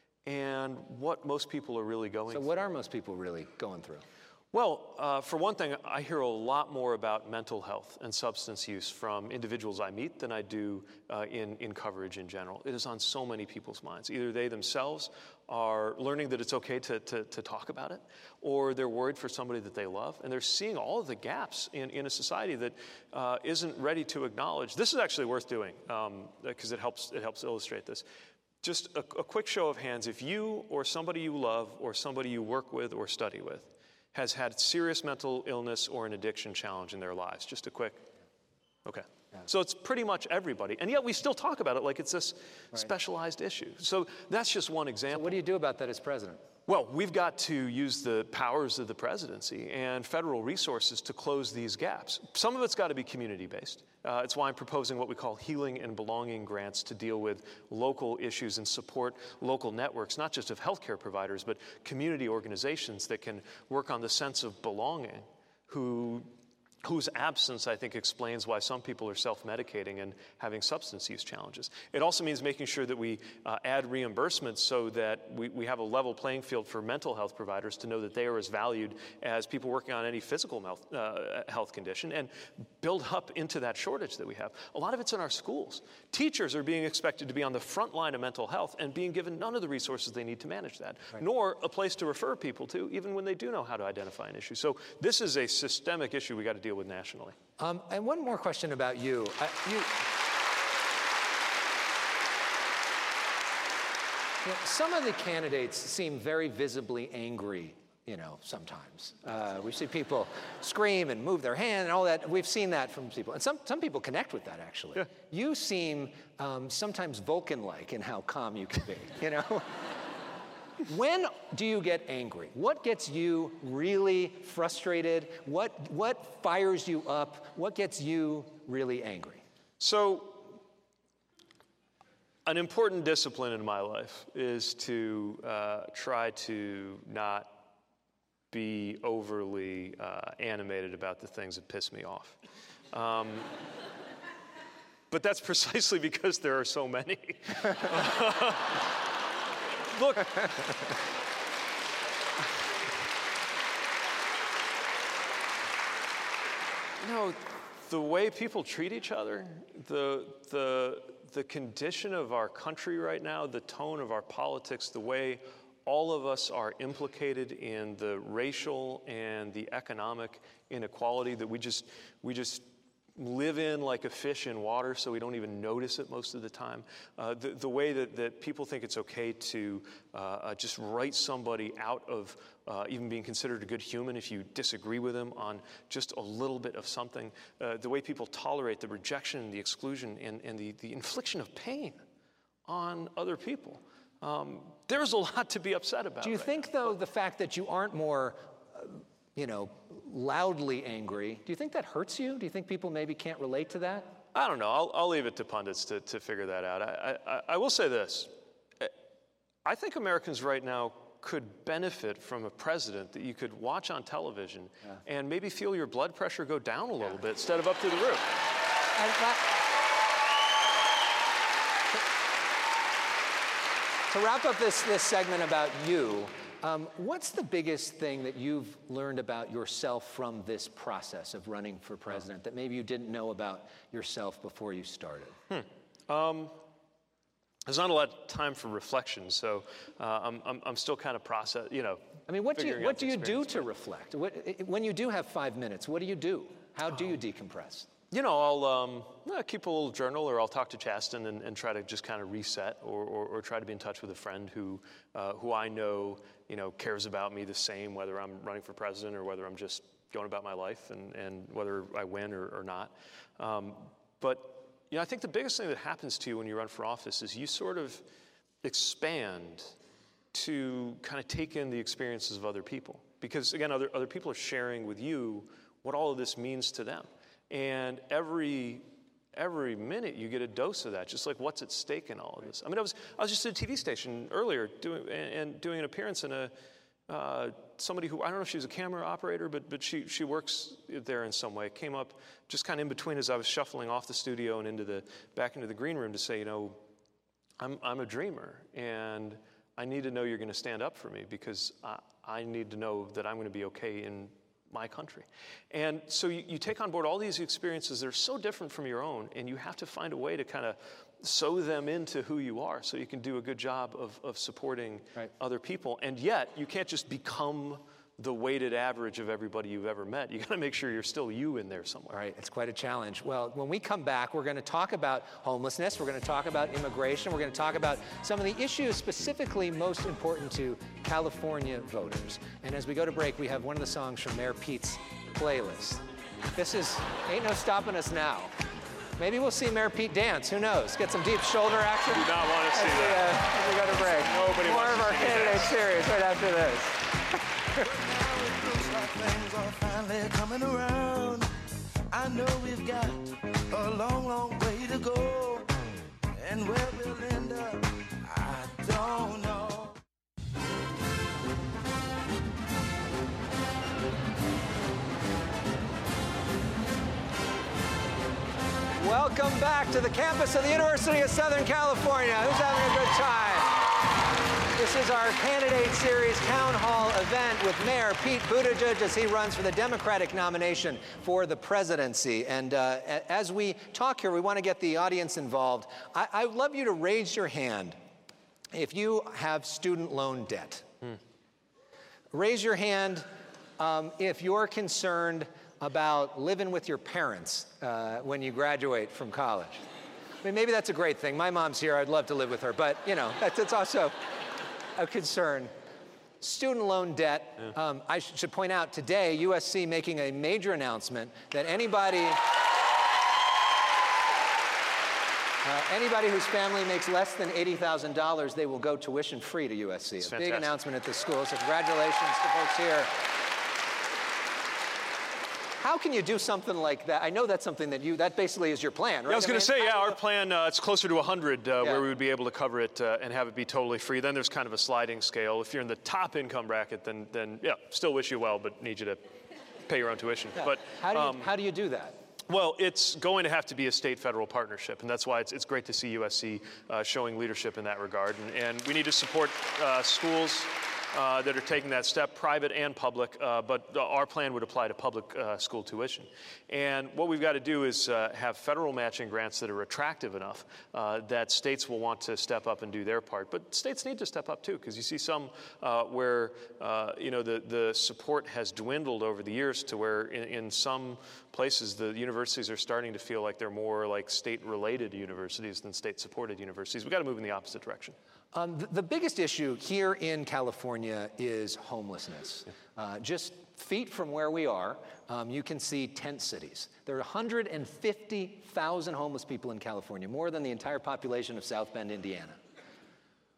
and what most people are really going So through. what are most people really going through? Well, uh, for one thing, I hear a lot more about mental health and substance use from individuals I meet than I do uh, in, in coverage in general. It is on so many people's minds. Either they themselves are learning that it's okay to, to, to talk about it, or they're worried for somebody that they love, and they're seeing all of the gaps in, in a society that uh, isn't ready to acknowledge. This is actually worth doing, because um, it helps, it helps illustrate this. Just a, a quick show of hands. If you or somebody you love or somebody you work with or study with has had serious mental illness or an addiction challenge in their lives? Just a quick, okay. Yeah. So it's pretty much everybody. And yet we still talk about it like it's this right. specialized issue. So that's just one example. So what do you do about that as president? Well, we've got to use the powers of the presidency and federal resources to close these gaps. Some of it's got to be community-based. Uh, it's why I'm proposing what we call healing and belonging grants to deal with local issues and support local networks, not just of healthcare providers, but community organizations that can work on the sense of belonging, who whose absence, I think, explains why some people are self-medicating and having substance use challenges. It also means making sure that we uh, add reimbursements so that we, we have a level playing field for mental health providers to know that they are as valued as people working on any physical health, uh, health condition, and build up into that shortage that we have. A lot of it's in our schools. Teachers are being expected to be on the front line of mental health and being given none of the resources they need to manage that, right. nor a place to refer people to, even when they do know how to identify an issue. So this is a systemic issue we got to deal with nationally. Um, and one more question about you. Uh, you, you know, some of the candidates seem very visibly angry, you know, sometimes. Uh, we see people scream and move their hand and all that. We've seen that from people. And some, some people connect with that, actually. Yeah. You seem um, sometimes Vulcan-like in how calm you can be, you know? When do you get angry? What gets you really frustrated? What, what fires you up? What gets you really angry? So, an important discipline in my life is to uh, try to not be overly uh, animated about the things that piss me off. Um, but that's precisely because there are so many. Look, you know, the way people treat each other, the, the, the condition of our country right now, the tone of our politics, the way all of us are implicated in the racial and the economic inequality that we just, we just live in like a fish in water, so we don't even notice it most of the time. Uh, the, the way that, that people think it's okay to uh, uh, just write somebody out of uh, even being considered a good human if you disagree with them on just a little bit of something. Uh, the way people tolerate the rejection, the exclusion, and, and the, the infliction of pain on other people. Um, there's a lot to be upset about. Do you right think, now. though, the fact that you aren't more, uh, you know, loudly angry, do you think that hurts you? Do you think people maybe can't relate to that? I don't know. I'll, I'll leave it to pundits to, to figure that out. I, I, I will say this. I think Americans right now could benefit from a president that you could watch on television yeah. and maybe feel your blood pressure go down a little yeah. bit instead of up to the roof. And that, to, to wrap up this, this segment about you, um, what's the biggest thing that you've learned about yourself from this process of running for president that maybe you didn't know about yourself before you started? Hmm. Um, There's not a lot of time for reflection, so uh, I'm, I'm, I'm still kind of process, you know. I mean, what do you, what do, you do to reflect? What, when you do have five minutes, what do you do? How do you decompress? You know, I'll um, I'll keep a little journal, or I'll talk to Chasten and, and try to just kind of reset, or, or, or try to be in touch with a friend who uh, who I know, you know, cares about me the same, whether I'm running for president or whether I'm just going about my life, and, and whether I win or, or not. Um, but You know, I think the biggest thing that happens to you when you run for office is you sort of expand to kind of take in the experiences of other people. Because, again, other, other people are sharing with you what all of this means to them. And every every minute you get a dose of that, just like what's at stake in all of this. I mean, I was I was just at a T V station earlier doing and, and doing an appearance in a uh, somebody who, I don't know if she was a camera operator, but but she she works there in some way, came up just kind of in between as I was shuffling off the studio and into the back into the green room to say, you know, I'm I'm a dreamer, and I need to know you're going to stand up for me, because I, I need to know that I'm going to be okay in my country. And so you, you take on board all these experiences that are so different from your own, and you have to find a way to kind of sew them into who you are so you can do a good job of, of supporting right. other people. And yet, you can't just become the weighted average of everybody you've ever met. You got to make sure you're still you in there somewhere. Right, it's quite a challenge. Well, when we come back, we're going to talk about homelessness, we're going to talk about immigration, we're going to talk about some of the issues specifically most important to California voters. And as we go to break, we have one of the songs from Mayor Pete's playlist. This is Ain't No Stopping Us Now. Maybe we'll see Mayor Pete dance, who knows? Get some deep shoulder action. I do not want to see we, that. Uh, as we go to break. Nobody More wants of our to see candidate that. series right after this. Things are finally coming around. I know we've got a long, long way to go, and where we'll end up, I don't know. Welcome back to the campus of the University of Southern California. Who's having a good time? This is our candidate series town hall event with Mayor Pete Buttigieg as he runs for the Democratic nomination for the presidency. And uh, as we talk here, we want to get the audience involved. I, I would love you to raise your hand if you have student loan debt. Hmm. Raise your hand um, if you're concerned about living with your parents uh, when you graduate from college. I mean, maybe that's a great thing. My mom's here. I'd love to live with her. But, you know, that's, that's also a concern. Student loan debt. Yeah. Um, I sh should point out today, U S C making a major announcement that anybody, uh, anybody whose family makes less than eighty thousand dollars, they will go tuition free to U S C. It's a big fantastic. announcement at the school. So congratulations to folks here. How can you do something like that? I know that's something that you, that basically is your plan, right? Yeah, I was going to I mean, say, yeah, our plan, uh, it's closer to one hundred uh, yeah. where we would be able to cover it uh, and have it be totally free. Then there's kind of a sliding scale. If you're in the top income bracket, then, then yeah, still wish you well, but need you to pay your own tuition. Yeah. But how do you, um, how do you do that? Well, it's going to have to be a state-federal partnership, and that's why it's, it's great to see U S C uh, showing leadership in that regard. And, and we need to support uh, schools Uh, that are taking that step, private and public, uh, but our plan would apply to public uh, school tuition. And what we've got to do is uh, have federal matching grants that are attractive enough uh, that states will want to step up and do their part. But states need to step up too, because you see some uh, where uh, you know the, the support has dwindled over the years to where in, in some places the universities are starting to feel like they're more like state-related universities than state-supported universities. We've got to move in the opposite direction. Um, the, the biggest issue here in California is homelessness. Uh, just feet from where we are, um, you can see tent cities. There are one hundred fifty thousand homeless people in California, more than the entire population of South Bend, Indiana.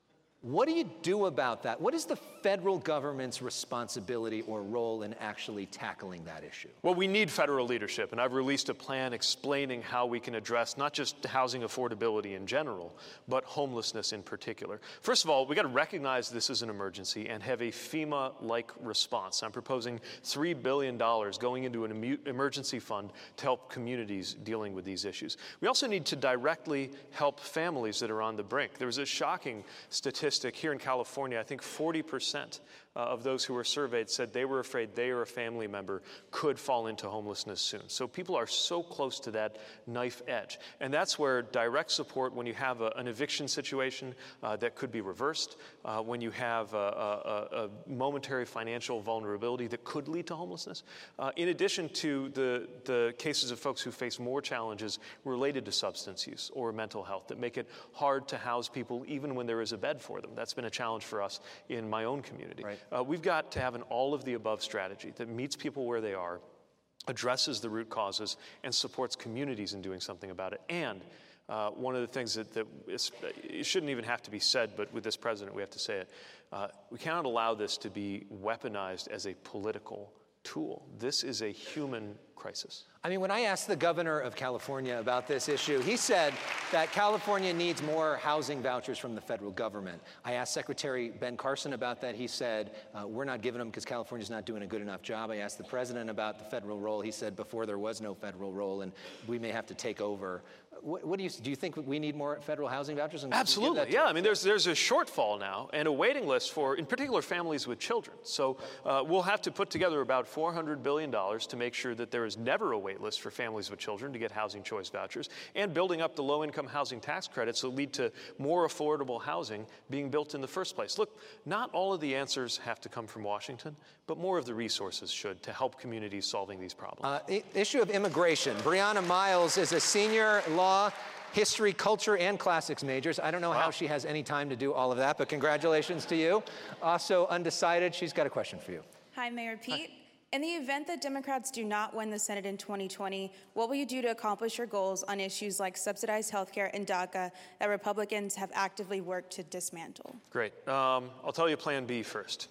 What do you do about that? What is the federal government's responsibility or role in actually tackling that issue? Well, we need federal leadership, and I've released a plan explaining how we can address not just housing affordability in general, but homelessness in particular. First of all, we got to recognize this is an emergency and have a FEMA-like response. I'm proposing three billion dollars going into an emu- emergency fund to help communities dealing with these issues. We also need to directly help families that are on the brink. There was a shocking statistic here in California. I think forty percent uh, of those who were surveyed said they were afraid they or a family member could fall into homelessness soon. So people are so close to that knife edge. And that's where direct support, when you have a, an eviction situation uh, that could be reversed, uh, when you have a, a, a momentary financial vulnerability that could lead to homelessness, uh, in addition to the, the cases of folks who face more challenges related to substance use or mental health that make it hard to house people even when there is a bed for them. That's been a challenge for us in my own community. Right. Uh, we've got to have an all-of-the-above strategy that meets people where they are, addresses the root causes, and supports communities in doing something about it. And uh, one of the things that, that is, it shouldn't even have to be said, but with this president we have to say it, uh, we cannot allow this to be weaponized as a political tool. This is a human crisis. I mean, when I asked the governor of California about this issue, he said that California needs more housing vouchers from the federal government. I asked Secretary Ben Carson about that. He said, uh, we're not giving them because California's not doing a good enough job. I asked the president about the federal role. He said before there was no federal role and we may have to take over. What, what do you do? You think we need more federal housing vouchers? And Absolutely, yeah. I mean, there's there's a shortfall now and a waiting list for, in particular, families with children. So uh, we'll have to put together about four hundred billion dollars to make sure that there is never a wait list for families with children to get housing choice vouchers, and building up the low-income housing tax credits that lead to more affordable housing being built in the first place. Look, not all of the answers have to come from Washington, but more of the resources should to help communities solving these problems. Uh, I- issue of immigration. Brianna Miles is a senior law, history, culture, and classics majors. I don't know wow. how she has any time to do all of that, but congratulations to you. Also undecided, she's got a question for you. Hi, Mayor Pete. Hi. In the event that Democrats do not win the Senate in twenty twenty, what will you do to accomplish your goals on issues like subsidized health care and DACA that Republicans have actively worked to dismantle? Great. Um, I'll tell you Plan B first.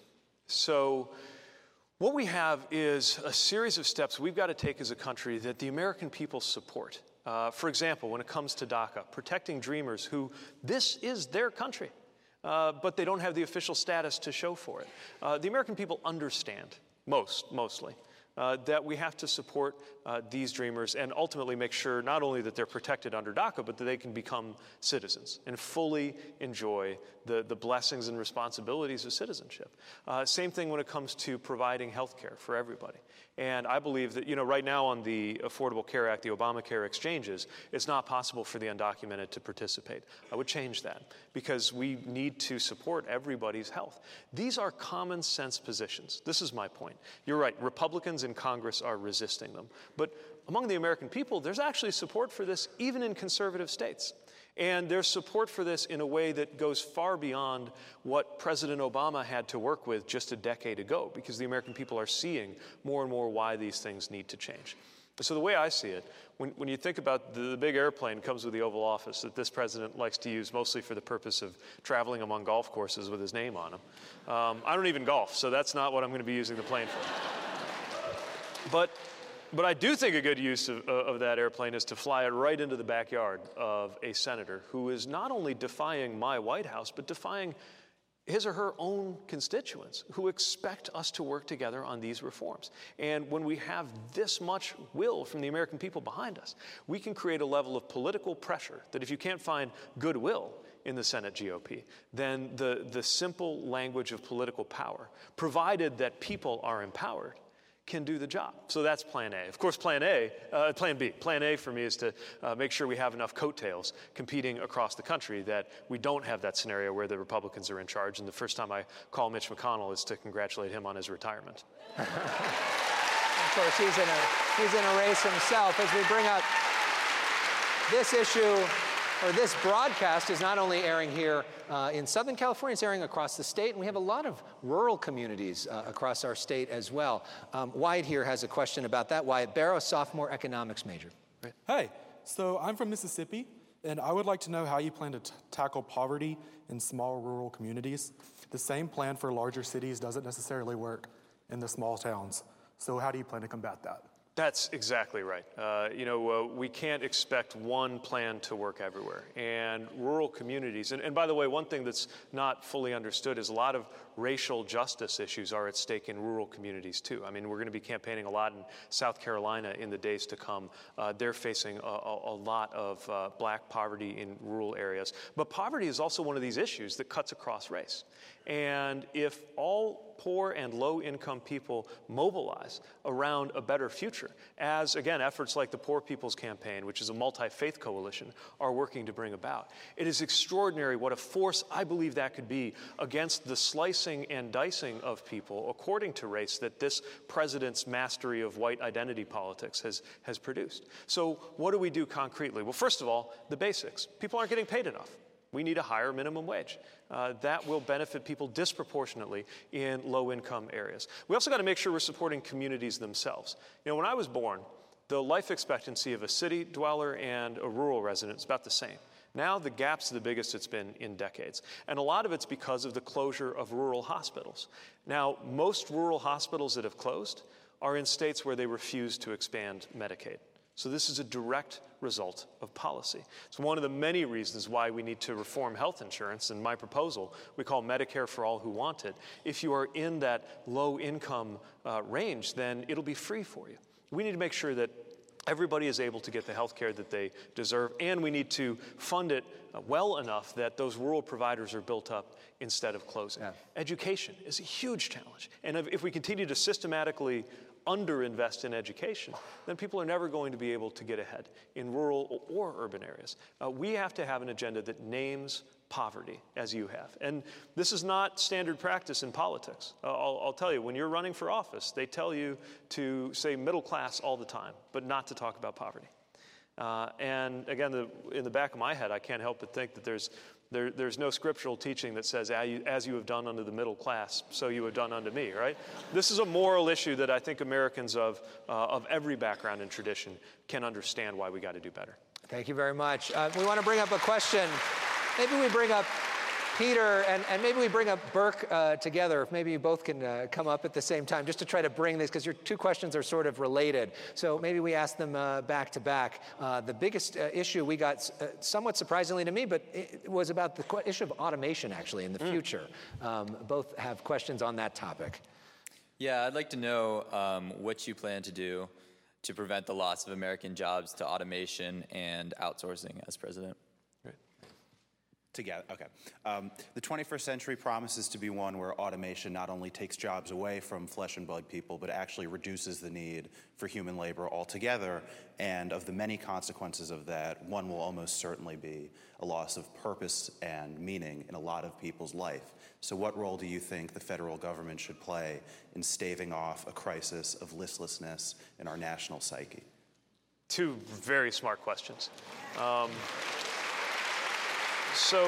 So what we have is a series of steps we've got to take as a country that the American people support. Uh, for example, when it comes to DACA, protecting dreamers who, this is their country, uh, but they don't have the official status to show for it. Uh, the American people understand. Most, mostly, uh, that we have to support uh, these dreamers and ultimately make sure not only that they're protected under DACA, but that they can become citizens and fully enjoy the, the blessings and responsibilities of citizenship. Uh, same thing when it comes to providing health care for everybody. And I believe that, you know, right now on the Affordable Care Act, the Obamacare exchanges, it's not possible for the undocumented to participate. I would change that because we need to support everybody's health. These are common sense positions. This is my point. You're right, Republicans in Congress are resisting them. But among the American people, there's actually support for this even in conservative states. And there's support for this in a way that goes far beyond what President Obama had to work with just a decade ago, because the American people are seeing more and more why these things need to change. So the way I see it, when, when you think about the, the big airplane comes with the Oval Office that this president likes to use mostly for the purpose of traveling among golf courses with his name on them. Um, I don't even golf, so that's not what I'm going to be using the plane for. But But I do think a good use of, of that airplane is to fly it right into the backyard of a senator who is not only defying my White House, but defying his or her own constituents who expect us to work together on these reforms. And when we have this much will from the American people behind us, we can create a level of political pressure that if you can't find goodwill in the Senate G O P, then the, the simple language of political power, provided that people are empowered, can do the job. So that's Plan A. Of course, Plan A, uh, Plan B. Plan A for me is to uh, make sure we have enough coattails competing across the country that we don't have that scenario where the Republicans are in charge. And the first time I call Mitch McConnell is to congratulate him on his retirement. Of course, he's in a he's in a race himself. As we bring up this issue, or this broadcast is not only airing here uh, in Southern California, it's airing across the state, and we have a lot of rural communities uh, across our state as well. Um, Wyatt here has a question about that. Wyatt Barrow, sophomore economics major. Right. Hi. So I'm from Mississippi, And I would like to know how you plan to t- tackle poverty in small rural communities. The same plan for larger cities doesn't necessarily work in the small towns. So how do you plan to combat that? That's exactly right. Uh, you know, uh, we can't expect one plan to work everywhere. And rural communities, and, and by the way, one thing that's not fully understood is a lot of racial justice issues are at stake in rural communities too. I mean, we're going to be campaigning a lot in South Carolina in the days to come. Uh, they're facing a, a, a lot of uh, black poverty in rural areas. But poverty is also one of these issues that cuts across race. And if all poor and low-income people mobilize around a better future, as, again, efforts like the Poor People's Campaign, which is a multi-faith coalition, are working to bring about, it is extraordinary what a force I believe that could be against the slicing and dicing of people according to race that this president's mastery of white identity politics has, has produced. So what do we do concretely? Well, first of all, the basics. People aren't getting paid enough. We need a higher minimum wage. Uh, that will benefit people disproportionately in low-income areas. We also got to make sure we're supporting communities themselves. You know, when I was born, the life expectancy of a city dweller and a rural resident is about the same. Now the gap's the biggest it's been in decades. And a lot of it's because of the closure of rural hospitals. Now, most rural hospitals that have closed are in states where they refuse to expand Medicaid. So this is a direct result of policy. It's one of the many reasons why we need to reform health insurance. And my proposal, we call Medicare for all who want it. If you are in that low income uh, range, then it'll be free for you. We need to make sure that everybody is able to get the health care that they deserve, and we need to fund it well enough that those rural providers are built up instead of closing. Yeah. Education is a huge challenge. And if, if we continue to systematically underinvest in education, then people are never going to be able to get ahead in rural or urban areas. Uh, we have to have an agenda that names poverty, as you have. And this is not standard practice in politics. Uh, I'll, I'll tell you, when you're running for office, they tell you to say middle class all the time, but not to talk about poverty. Uh, and again, the, in the back of my head, I can't help but think that there's There, there's no scriptural teaching that says, as you, as you have done unto the middle class, so you have done unto me, right? This is a moral issue that I think Americans of, uh, of every background and tradition can understand why we got to do better. Thank you very much. Uh, we want to bring up a question. Maybe we bring up Peter, and, and maybe we bring up Burke uh, together. Maybe you both can uh, come up at the same time, just to try to bring this, because your two questions are sort of related. So maybe we ask them uh, back to back. Uh, the biggest uh, issue we got, uh, somewhat surprisingly to me, but it was about the issue of automation, actually, in the mm. future. Um, both have questions on that topic. Yeah, I'd like to know um, what you plan to do to prevent the loss of American jobs to automation and outsourcing as president. Together, okay. Um, the twenty-first century promises to be one where automation not only takes jobs away from flesh and blood people, but actually reduces the need for human labor altogether. And of the many consequences of that, one will almost certainly be a loss of purpose and meaning in a lot of people's life. So what role do you think the federal government should play in staving off a crisis of listlessness in our national psyche? Two very smart questions. Um, So,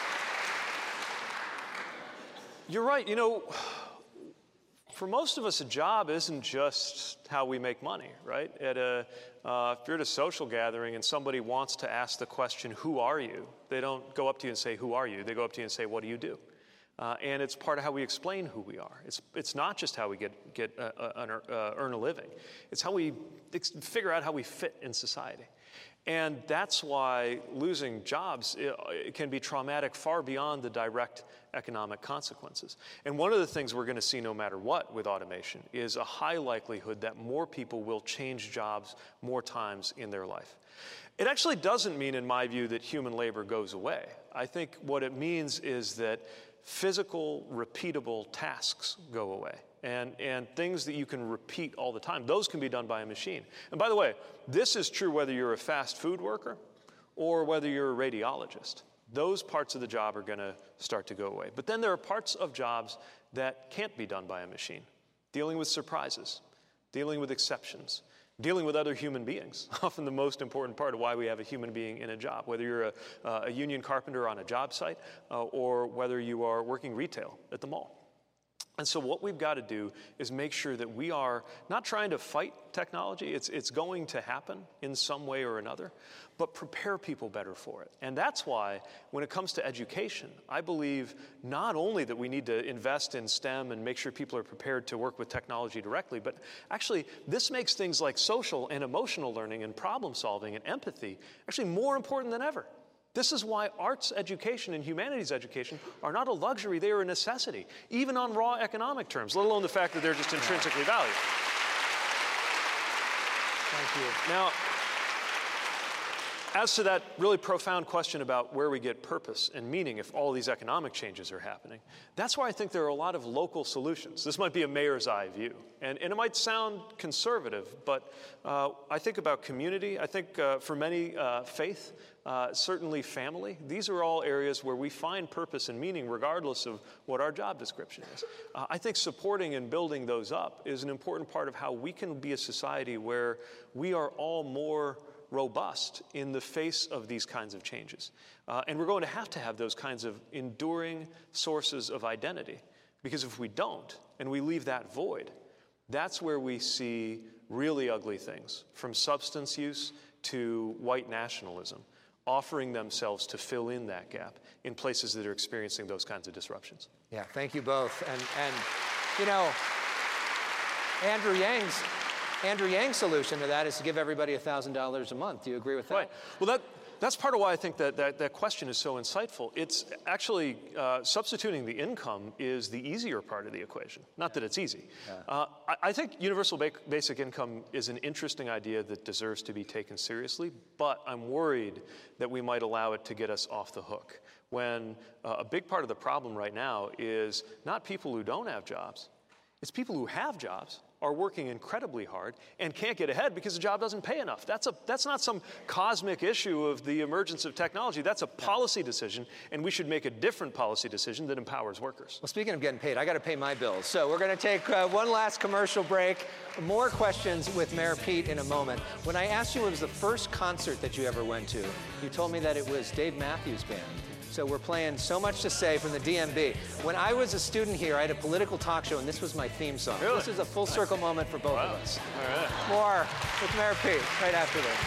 you're right. You know, for most of us, a job isn't just how we make money, right? At a, uh, if you're at a social gathering and somebody wants to ask the question, who are you? They don't go up to you and say, who are you? They go up to you and say, what do you do? Uh, and it's part of how we explain who we are. It's, it's not just how we get, get uh, uh, uh, earn a living. It's how we ex- figure out how we fit in society. And that's why losing jobs it, it can be traumatic far beyond the direct economic consequences. And one of the things we're going to see no matter what with automation is a high likelihood that more people will change jobs more times in their life. It actually doesn't mean, in my view, that human labor goes away. I think what it means is that physical, repeatable tasks go away. And, and things that you can repeat all the time, those can be done by a machine. And by the way, this is true whether you're a fast food worker or whether you're a radiologist. Those parts of the job are going to start to go away. But then there are parts of jobs that can't be done by a machine. Dealing with surprises, dealing with exceptions, dealing with other human beings, often the most important part of why we have a human being in a job, whether you're a, uh, a union carpenter on a job site uh, or whether you are working retail at the mall. And so what we've got to do is make sure that we are not trying to fight technology. It's, it's going to happen in some way or another, but prepare people better for it. And that's why when it comes to education, I believe not only that we need to invest in STEM and make sure people are prepared to work with technology directly, but actually this makes things like social and emotional learning and problem solving and empathy actually more important than ever. This is why arts education and humanities education are not a luxury, they are a necessity, even on raw economic terms, let alone the fact that they're just intrinsically valued. Thank you. Now, as to that really profound question about where we get purpose and meaning if all these economic changes are happening, that's why I think there are a lot of local solutions. This might be a mayor's eye view, and, and it might sound conservative, but uh, I think about community. I think uh, for many, uh, faith, uh, certainly family. These are all areas where we find purpose and meaning regardless of what our job description is. Uh, I think supporting and building those up is an important part of how we can be a society where we are all more robust in the face of these kinds of changes. Uh, and we're going to have to have those kinds of enduring sources of identity, because if we don't, and we leave that void, that's where we see really ugly things, from substance use to white nationalism, offering themselves to fill in that gap in places that are experiencing those kinds of disruptions. Yeah, thank you both. And, and you know, Andrew Yang's Andrew Yang's solution to that is to give everybody one thousand dollars a month. Do you agree with that? Right. Well, that, that's part of why I think that that, that question is so insightful. It's actually uh, substituting the income is the easier part of the equation. Not that it's easy. Yeah. Uh, I, I think universal ba- basic income is an interesting idea that deserves to be taken seriously, but I'm worried that we might allow it to get us off the hook, when uh, a big part of the problem right now is not people who don't have jobs, it's people who have jobs, are working incredibly hard and can't get ahead because the job doesn't pay enough. That's, a, that's not some cosmic issue of the emergence of technology. That's a policy decision, and we should make a different policy decision that empowers workers. Well, speaking of getting paid, I got to pay my bills. So we're going to take uh, one last commercial break. More questions with Mayor Pete in a moment. When I asked you what was the first concert that you ever went to, you told me that it was Dave Matthews Band. So we're playing So Much to Say from the D M V. When I was a student here, I had a political talk show, and this was my theme song. Really? This is a full circle moment for both Wow. of us. All right. More with Mayor Pete right after this.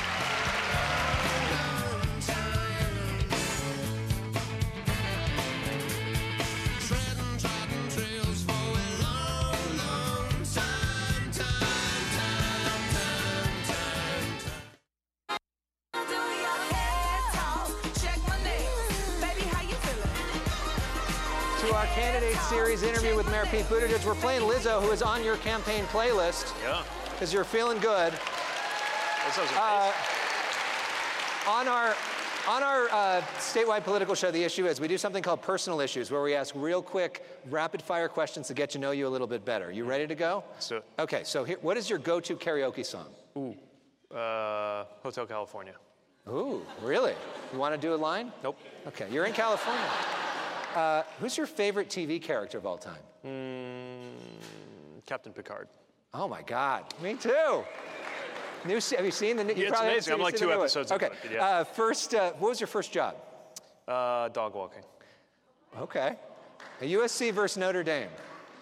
Our candidate series interview with Mayor Pete Buttigieg. We're playing Lizzo, who is on your campaign playlist. Yeah. Because you're feeling good. Lizzo's uh, on our on our uh, statewide political show, the issue is we do something called personal issues, where we ask real quick, rapid-fire questions to get to know you a little bit better. You ready to go? Let's do it. Okay. So here, what is your go-to karaoke song? Ooh, uh, Hotel California. Ooh, really? You want to do a line? Nope. Okay. You're in California. Uh, who's your favorite T V character of all time? Mm, Captain Picard. Oh my God, me too. New, have you seen the new? You Yeah, it's probably amazing. I'm haven't like seen two the new one. episodes Okay. into it, yeah. Uh, first, uh, what was your first job? Uh, dog walking. Okay. A U S C versus Notre Dame.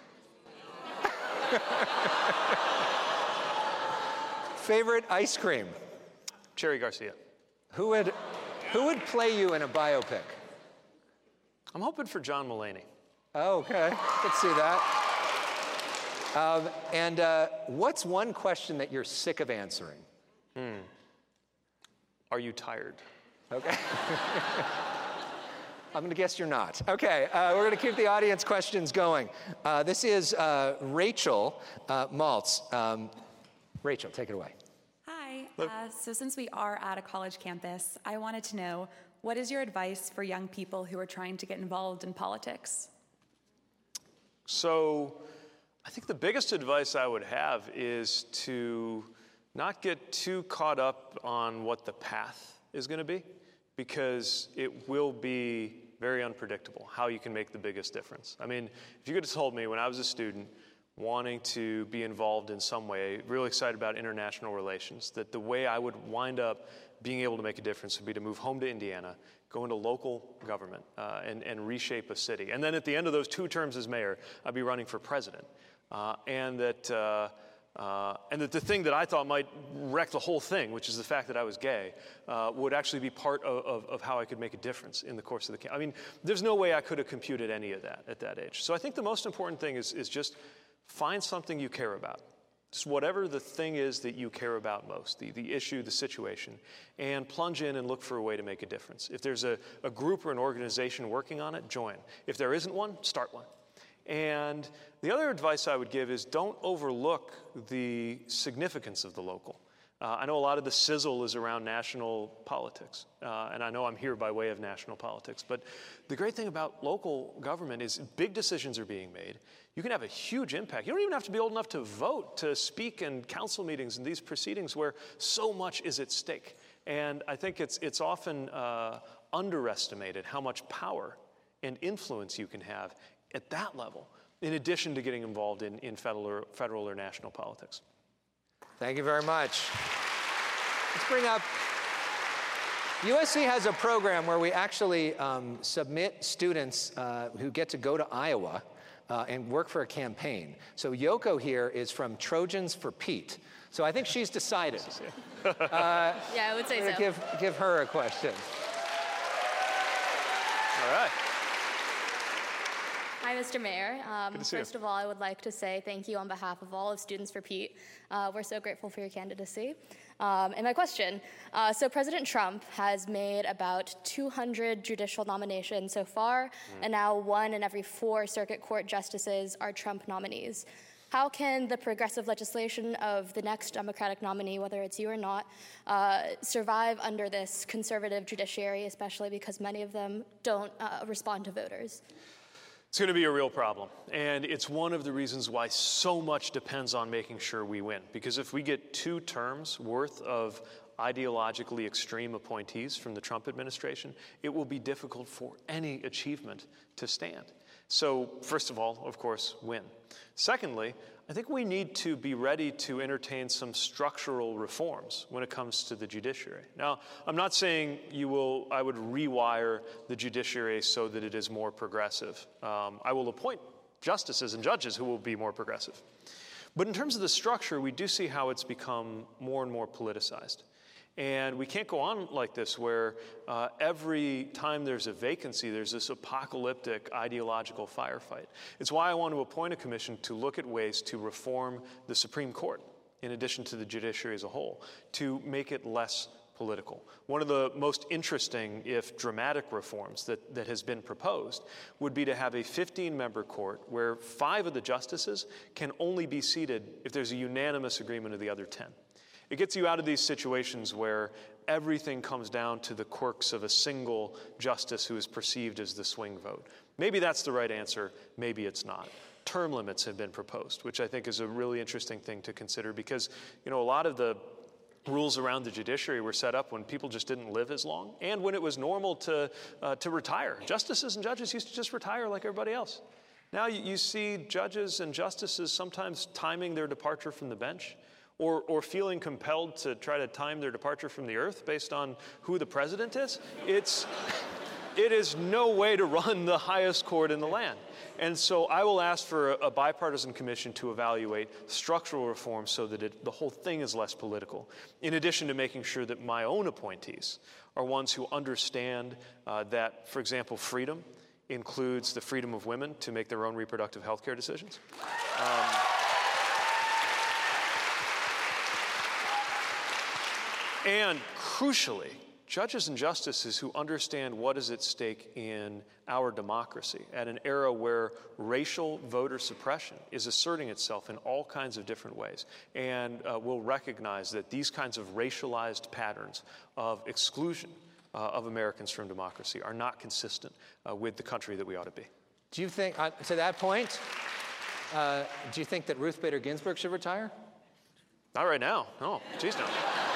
Favorite ice cream? Cherry Garcia. Who would, who would play you in a biopic? I'm hoping for John Mulaney. Oh, okay. Let's see that. Um, and uh, what's one question that you're sick of answering? Hmm. Are you tired? Okay. I'm going to guess you're not. Okay, uh, we're going to keep the audience questions going. Uh, this is uh, Rachel uh, Maltz. Um, Rachel, take it away. Hi. Uh, so since we are at a college campus, I wanted to know, what is your advice for young people who are trying to get involved in politics? So I think the biggest advice I would have is to not get too caught up on what the path is going to be, because it will be very unpredictable how you can make the biggest difference. I mean, if you could have told me when I was a student wanting to be involved in some way, really excited about international relations, that the way I would wind up being able to make a difference would be to move home to Indiana, go into local government uh, and, and reshape a city. And then at the end of those two terms as mayor, I'd be running for president. Uh, and that uh, uh, and that the thing that I thought might wreck the whole thing, which is the fact that I was gay, uh, would actually be part of, of, of how I could make a difference in the course of the campaign. I mean, there's no way I could have computed any of that at that age. So I think the most important thing is, is just find something you care about. Just whatever the thing is that you care about most, the, the issue, the situation, and plunge in and look for a way to make a difference. If there's a, a group or an organization working on it, join. If there isn't one, start one. And the other advice I would give is don't overlook the significance of the local. Uh, I know a lot of the sizzle is around national politics, uh, and I know I'm here by way of national politics, but the great thing about local government is big decisions are being made. You can have a huge impact. You don't even have to be old enough to vote, to speak in council meetings and these proceedings where so much is at stake. And I think it's, it's often uh, underestimated how much power and influence you can have at that level, in addition to getting involved in, in federal, or, federal or national politics. Thank you very much. Let's bring up, U S C has a program where we actually um, submit students uh, who get to go to Iowa uh, and work for a campaign. So Yoko here is from Trojans for Pete. So I think she's decided. Uh, yeah, I would say so. Give, give her a question. All right. Hi, Mister Mayor. Um, Good to see first you. of all, I would like to say thank you on behalf of all of Students for Pete. Uh, we're so grateful for your candidacy. Um, and my question, uh, so President Trump has made about two hundred judicial nominations so far, mm. and now one in every four circuit court justices are Trump nominees. How can the progressive legislation of the next Democratic nominee, whether it's you or not, uh, survive under this conservative judiciary, especially because many of them don't uh, respond to voters? It's going to be a real problem, and it's one of the reasons why so much depends on making sure we win. Because if we get two terms worth of ideologically extreme appointees from the Trump administration, it will be difficult for any achievement to stand. So first of all, of course, win. Secondly, I think we need to be ready to entertain some structural reforms when it comes to the judiciary. Now, I'm not saying you will, I would rewire the judiciary so that it is more progressive. Um, I will appoint justices and judges who will be more progressive. But in terms of the structure, we do see how it's become more and more politicized. And we can't go on like this where uh, every time there's a vacancy, there's this apocalyptic ideological firefight. It's why I want to appoint a commission to look at ways to reform the Supreme Court, in addition to the judiciary as a whole, to make it less political. One of the most interesting, if dramatic, reforms that, that has been proposed would be to have a fifteen-member court where five of the justices can only be seated if there's a unanimous agreement of the other ten. It gets you out of these situations where everything comes down to the quirks of a single justice who is perceived as the swing vote. Maybe that's the right answer, maybe it's not. Term limits have been proposed, which I think is a really interesting thing to consider because, you know, a lot of the rules around the judiciary were set up when people just didn't live as long and when it was normal to, uh, to retire. Justices and judges used to just retire like everybody else. Now you, you see judges and justices sometimes timing their departure from the bench. Or, or feeling compelled to try to time their departure from the earth based on who the president is. It's, it is no way to run the highest court in the land. And so I will ask for a, a bipartisan commission to evaluate structural reforms so that it, the whole thing is less political, in addition to making sure that my own appointees are ones who understand uh, that, for example, freedom includes the freedom of women to make their own reproductive health care decisions. Um, And crucially, judges and justices who understand what is at stake in our democracy at an era where racial voter suppression is asserting itself in all kinds of different ways and uh, will recognize that these kinds of racialized patterns of exclusion uh, of Americans from democracy are not consistent uh, with the country that we ought to be. Do you think, uh, to that point, uh, do you think that Ruth Bader Ginsburg should retire? Not right now. No, geez, no.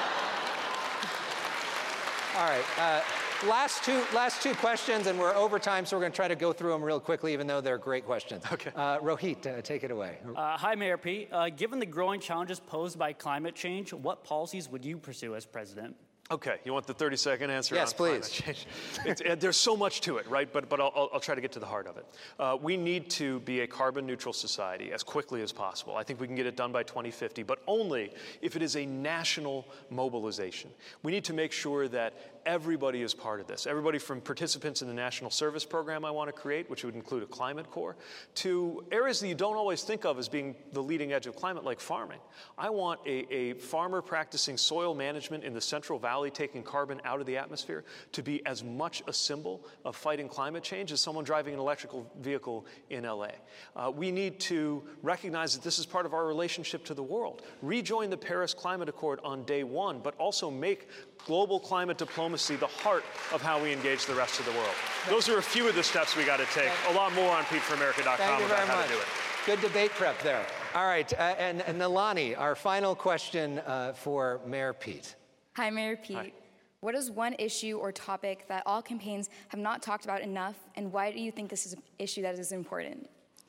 All right, uh, last two last two questions, and we're over time, so we're going to try to go through them real quickly, even though they're great questions. Okay. Uh, Rohit, uh, take it away. Uh, hi, Mayor Pete. Uh, given the growing challenges posed by climate change, what policies would you pursue as president? Okay, you want the thirty second answer? Yes, on please. climate change? It's, uh, there's so much to it, right? But, but I'll, I'll try to get to the heart of it. Uh, we need to be a carbon neutral society as quickly as possible. I think we can get it done by twenty fifty, but only if it is a national mobilization. We need to make sure that everybody is part of this. Everybody from participants in the National Service Program I want to create, which would include a climate corps, to areas that you don't always think of as being the leading edge of climate, like farming. I want a, a farmer practicing soil management in the Central Valley, taking carbon out of the atmosphere, to be as much a symbol of fighting climate change as someone driving an electrical vehicle in L A. Uh, we need to recognize that this is part of our relationship to the world. Rejoin the Paris Climate Accord on day one, but also make global climate diplomacy the heart of how we engage the rest of the world. Those are a few of the steps we got to take. A lot more on Pete For America dot com about how much. to do it. Good debate prep there. All right, uh, and, and Nalani, our final question uh, for Mayor Pete. Hi, Mayor Pete. Hi. What is one issue or topic that all campaigns have not talked about enough, and why do you think this is an issue that is important?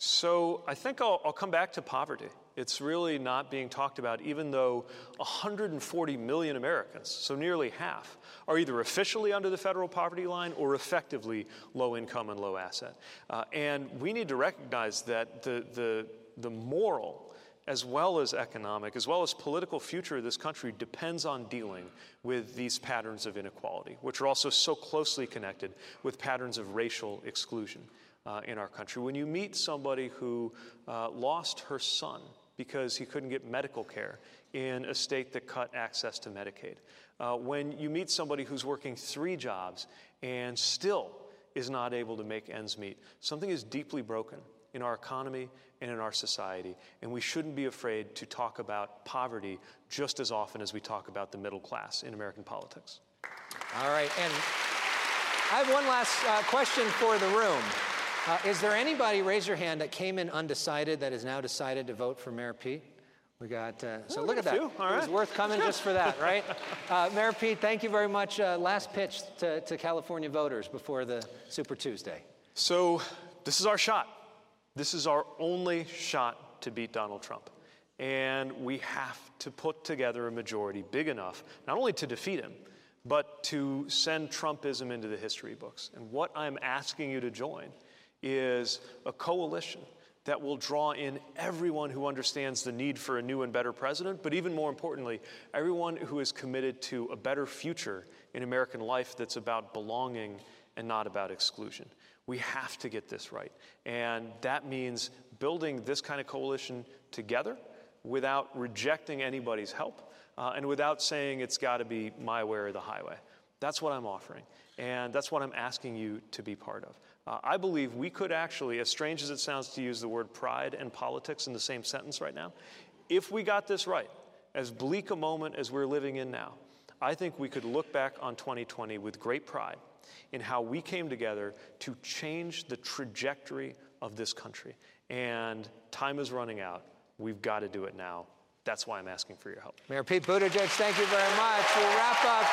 So I think I'll, I'll come back to poverty. It's really not being talked about, even though one hundred forty million Americans, so nearly half, are either officially under the federal poverty line or effectively low income and low asset. Uh, and we need to recognize that the, the, the moral, as well as economic, as well as political future of this country depends on dealing with these patterns of inequality, which are also so closely connected with patterns of racial exclusion uh, in our country. When you meet somebody who uh, lost her son because he couldn't get medical care in a state that cut access to Medicaid, uh, when you meet somebody who's working three jobs and still is not able to make ends meet, something is deeply broken in our economy and in our society, and we shouldn't be afraid to talk about poverty just as often as we talk about the middle class in American politics. All right, and I have one last uh, question for the room. Uh, is there anybody, raise your hand, that came in undecided that has now decided to vote for Mayor Pete? We got, uh, so Oh, look got at a that. few. All It was right. worth coming just for that, right? Uh, Mayor Pete, thank you very much. Uh, last pitch to, to California voters before the Super Tuesday. So this is our shot. This is our only shot to beat Donald Trump. And we have to put together a majority big enough, not only to defeat him, but to send Trumpism into the history books. And what I'm asking you to join is a coalition that will draw in everyone who understands the need for a new and better president, but even more importantly, everyone who is committed to a better future in American life that's about belonging and not about exclusion. We have to get this right. And that means building this kind of coalition together without rejecting anybody's help uh, and without saying it's got to be my way or the highway. That's what I'm offering. And that's what I'm asking you to be part of. Uh, I believe we could actually, as strange as it sounds to use the word pride and politics in the same sentence right now, if we got this right, as bleak a moment as we're living in now, I think we could look back on twenty twenty with great pride in how we came together to change the trajectory of this country. And time is running out. We've got to do it now. That's why I'm asking for your help. Mayor Pete Buttigieg, thank you very much. We'll wrap up.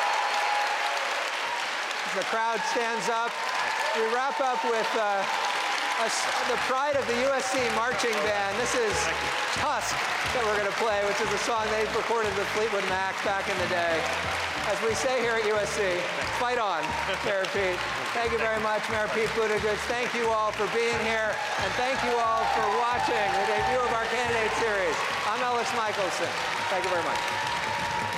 The crowd stands up. We wrap up with uh, a, the pride of the U S C marching band. This is Tusk that we're going to play, which is a song they recorded with Fleetwood Mac back in the day. As we say here at U S C, fight on, Mayor Pete. Thank you very much, Mayor Pete Buttigieg. Thank you all for being here, and thank you all for watching the debut of our candidate series. I'm Alex Michelson. Thank you very much.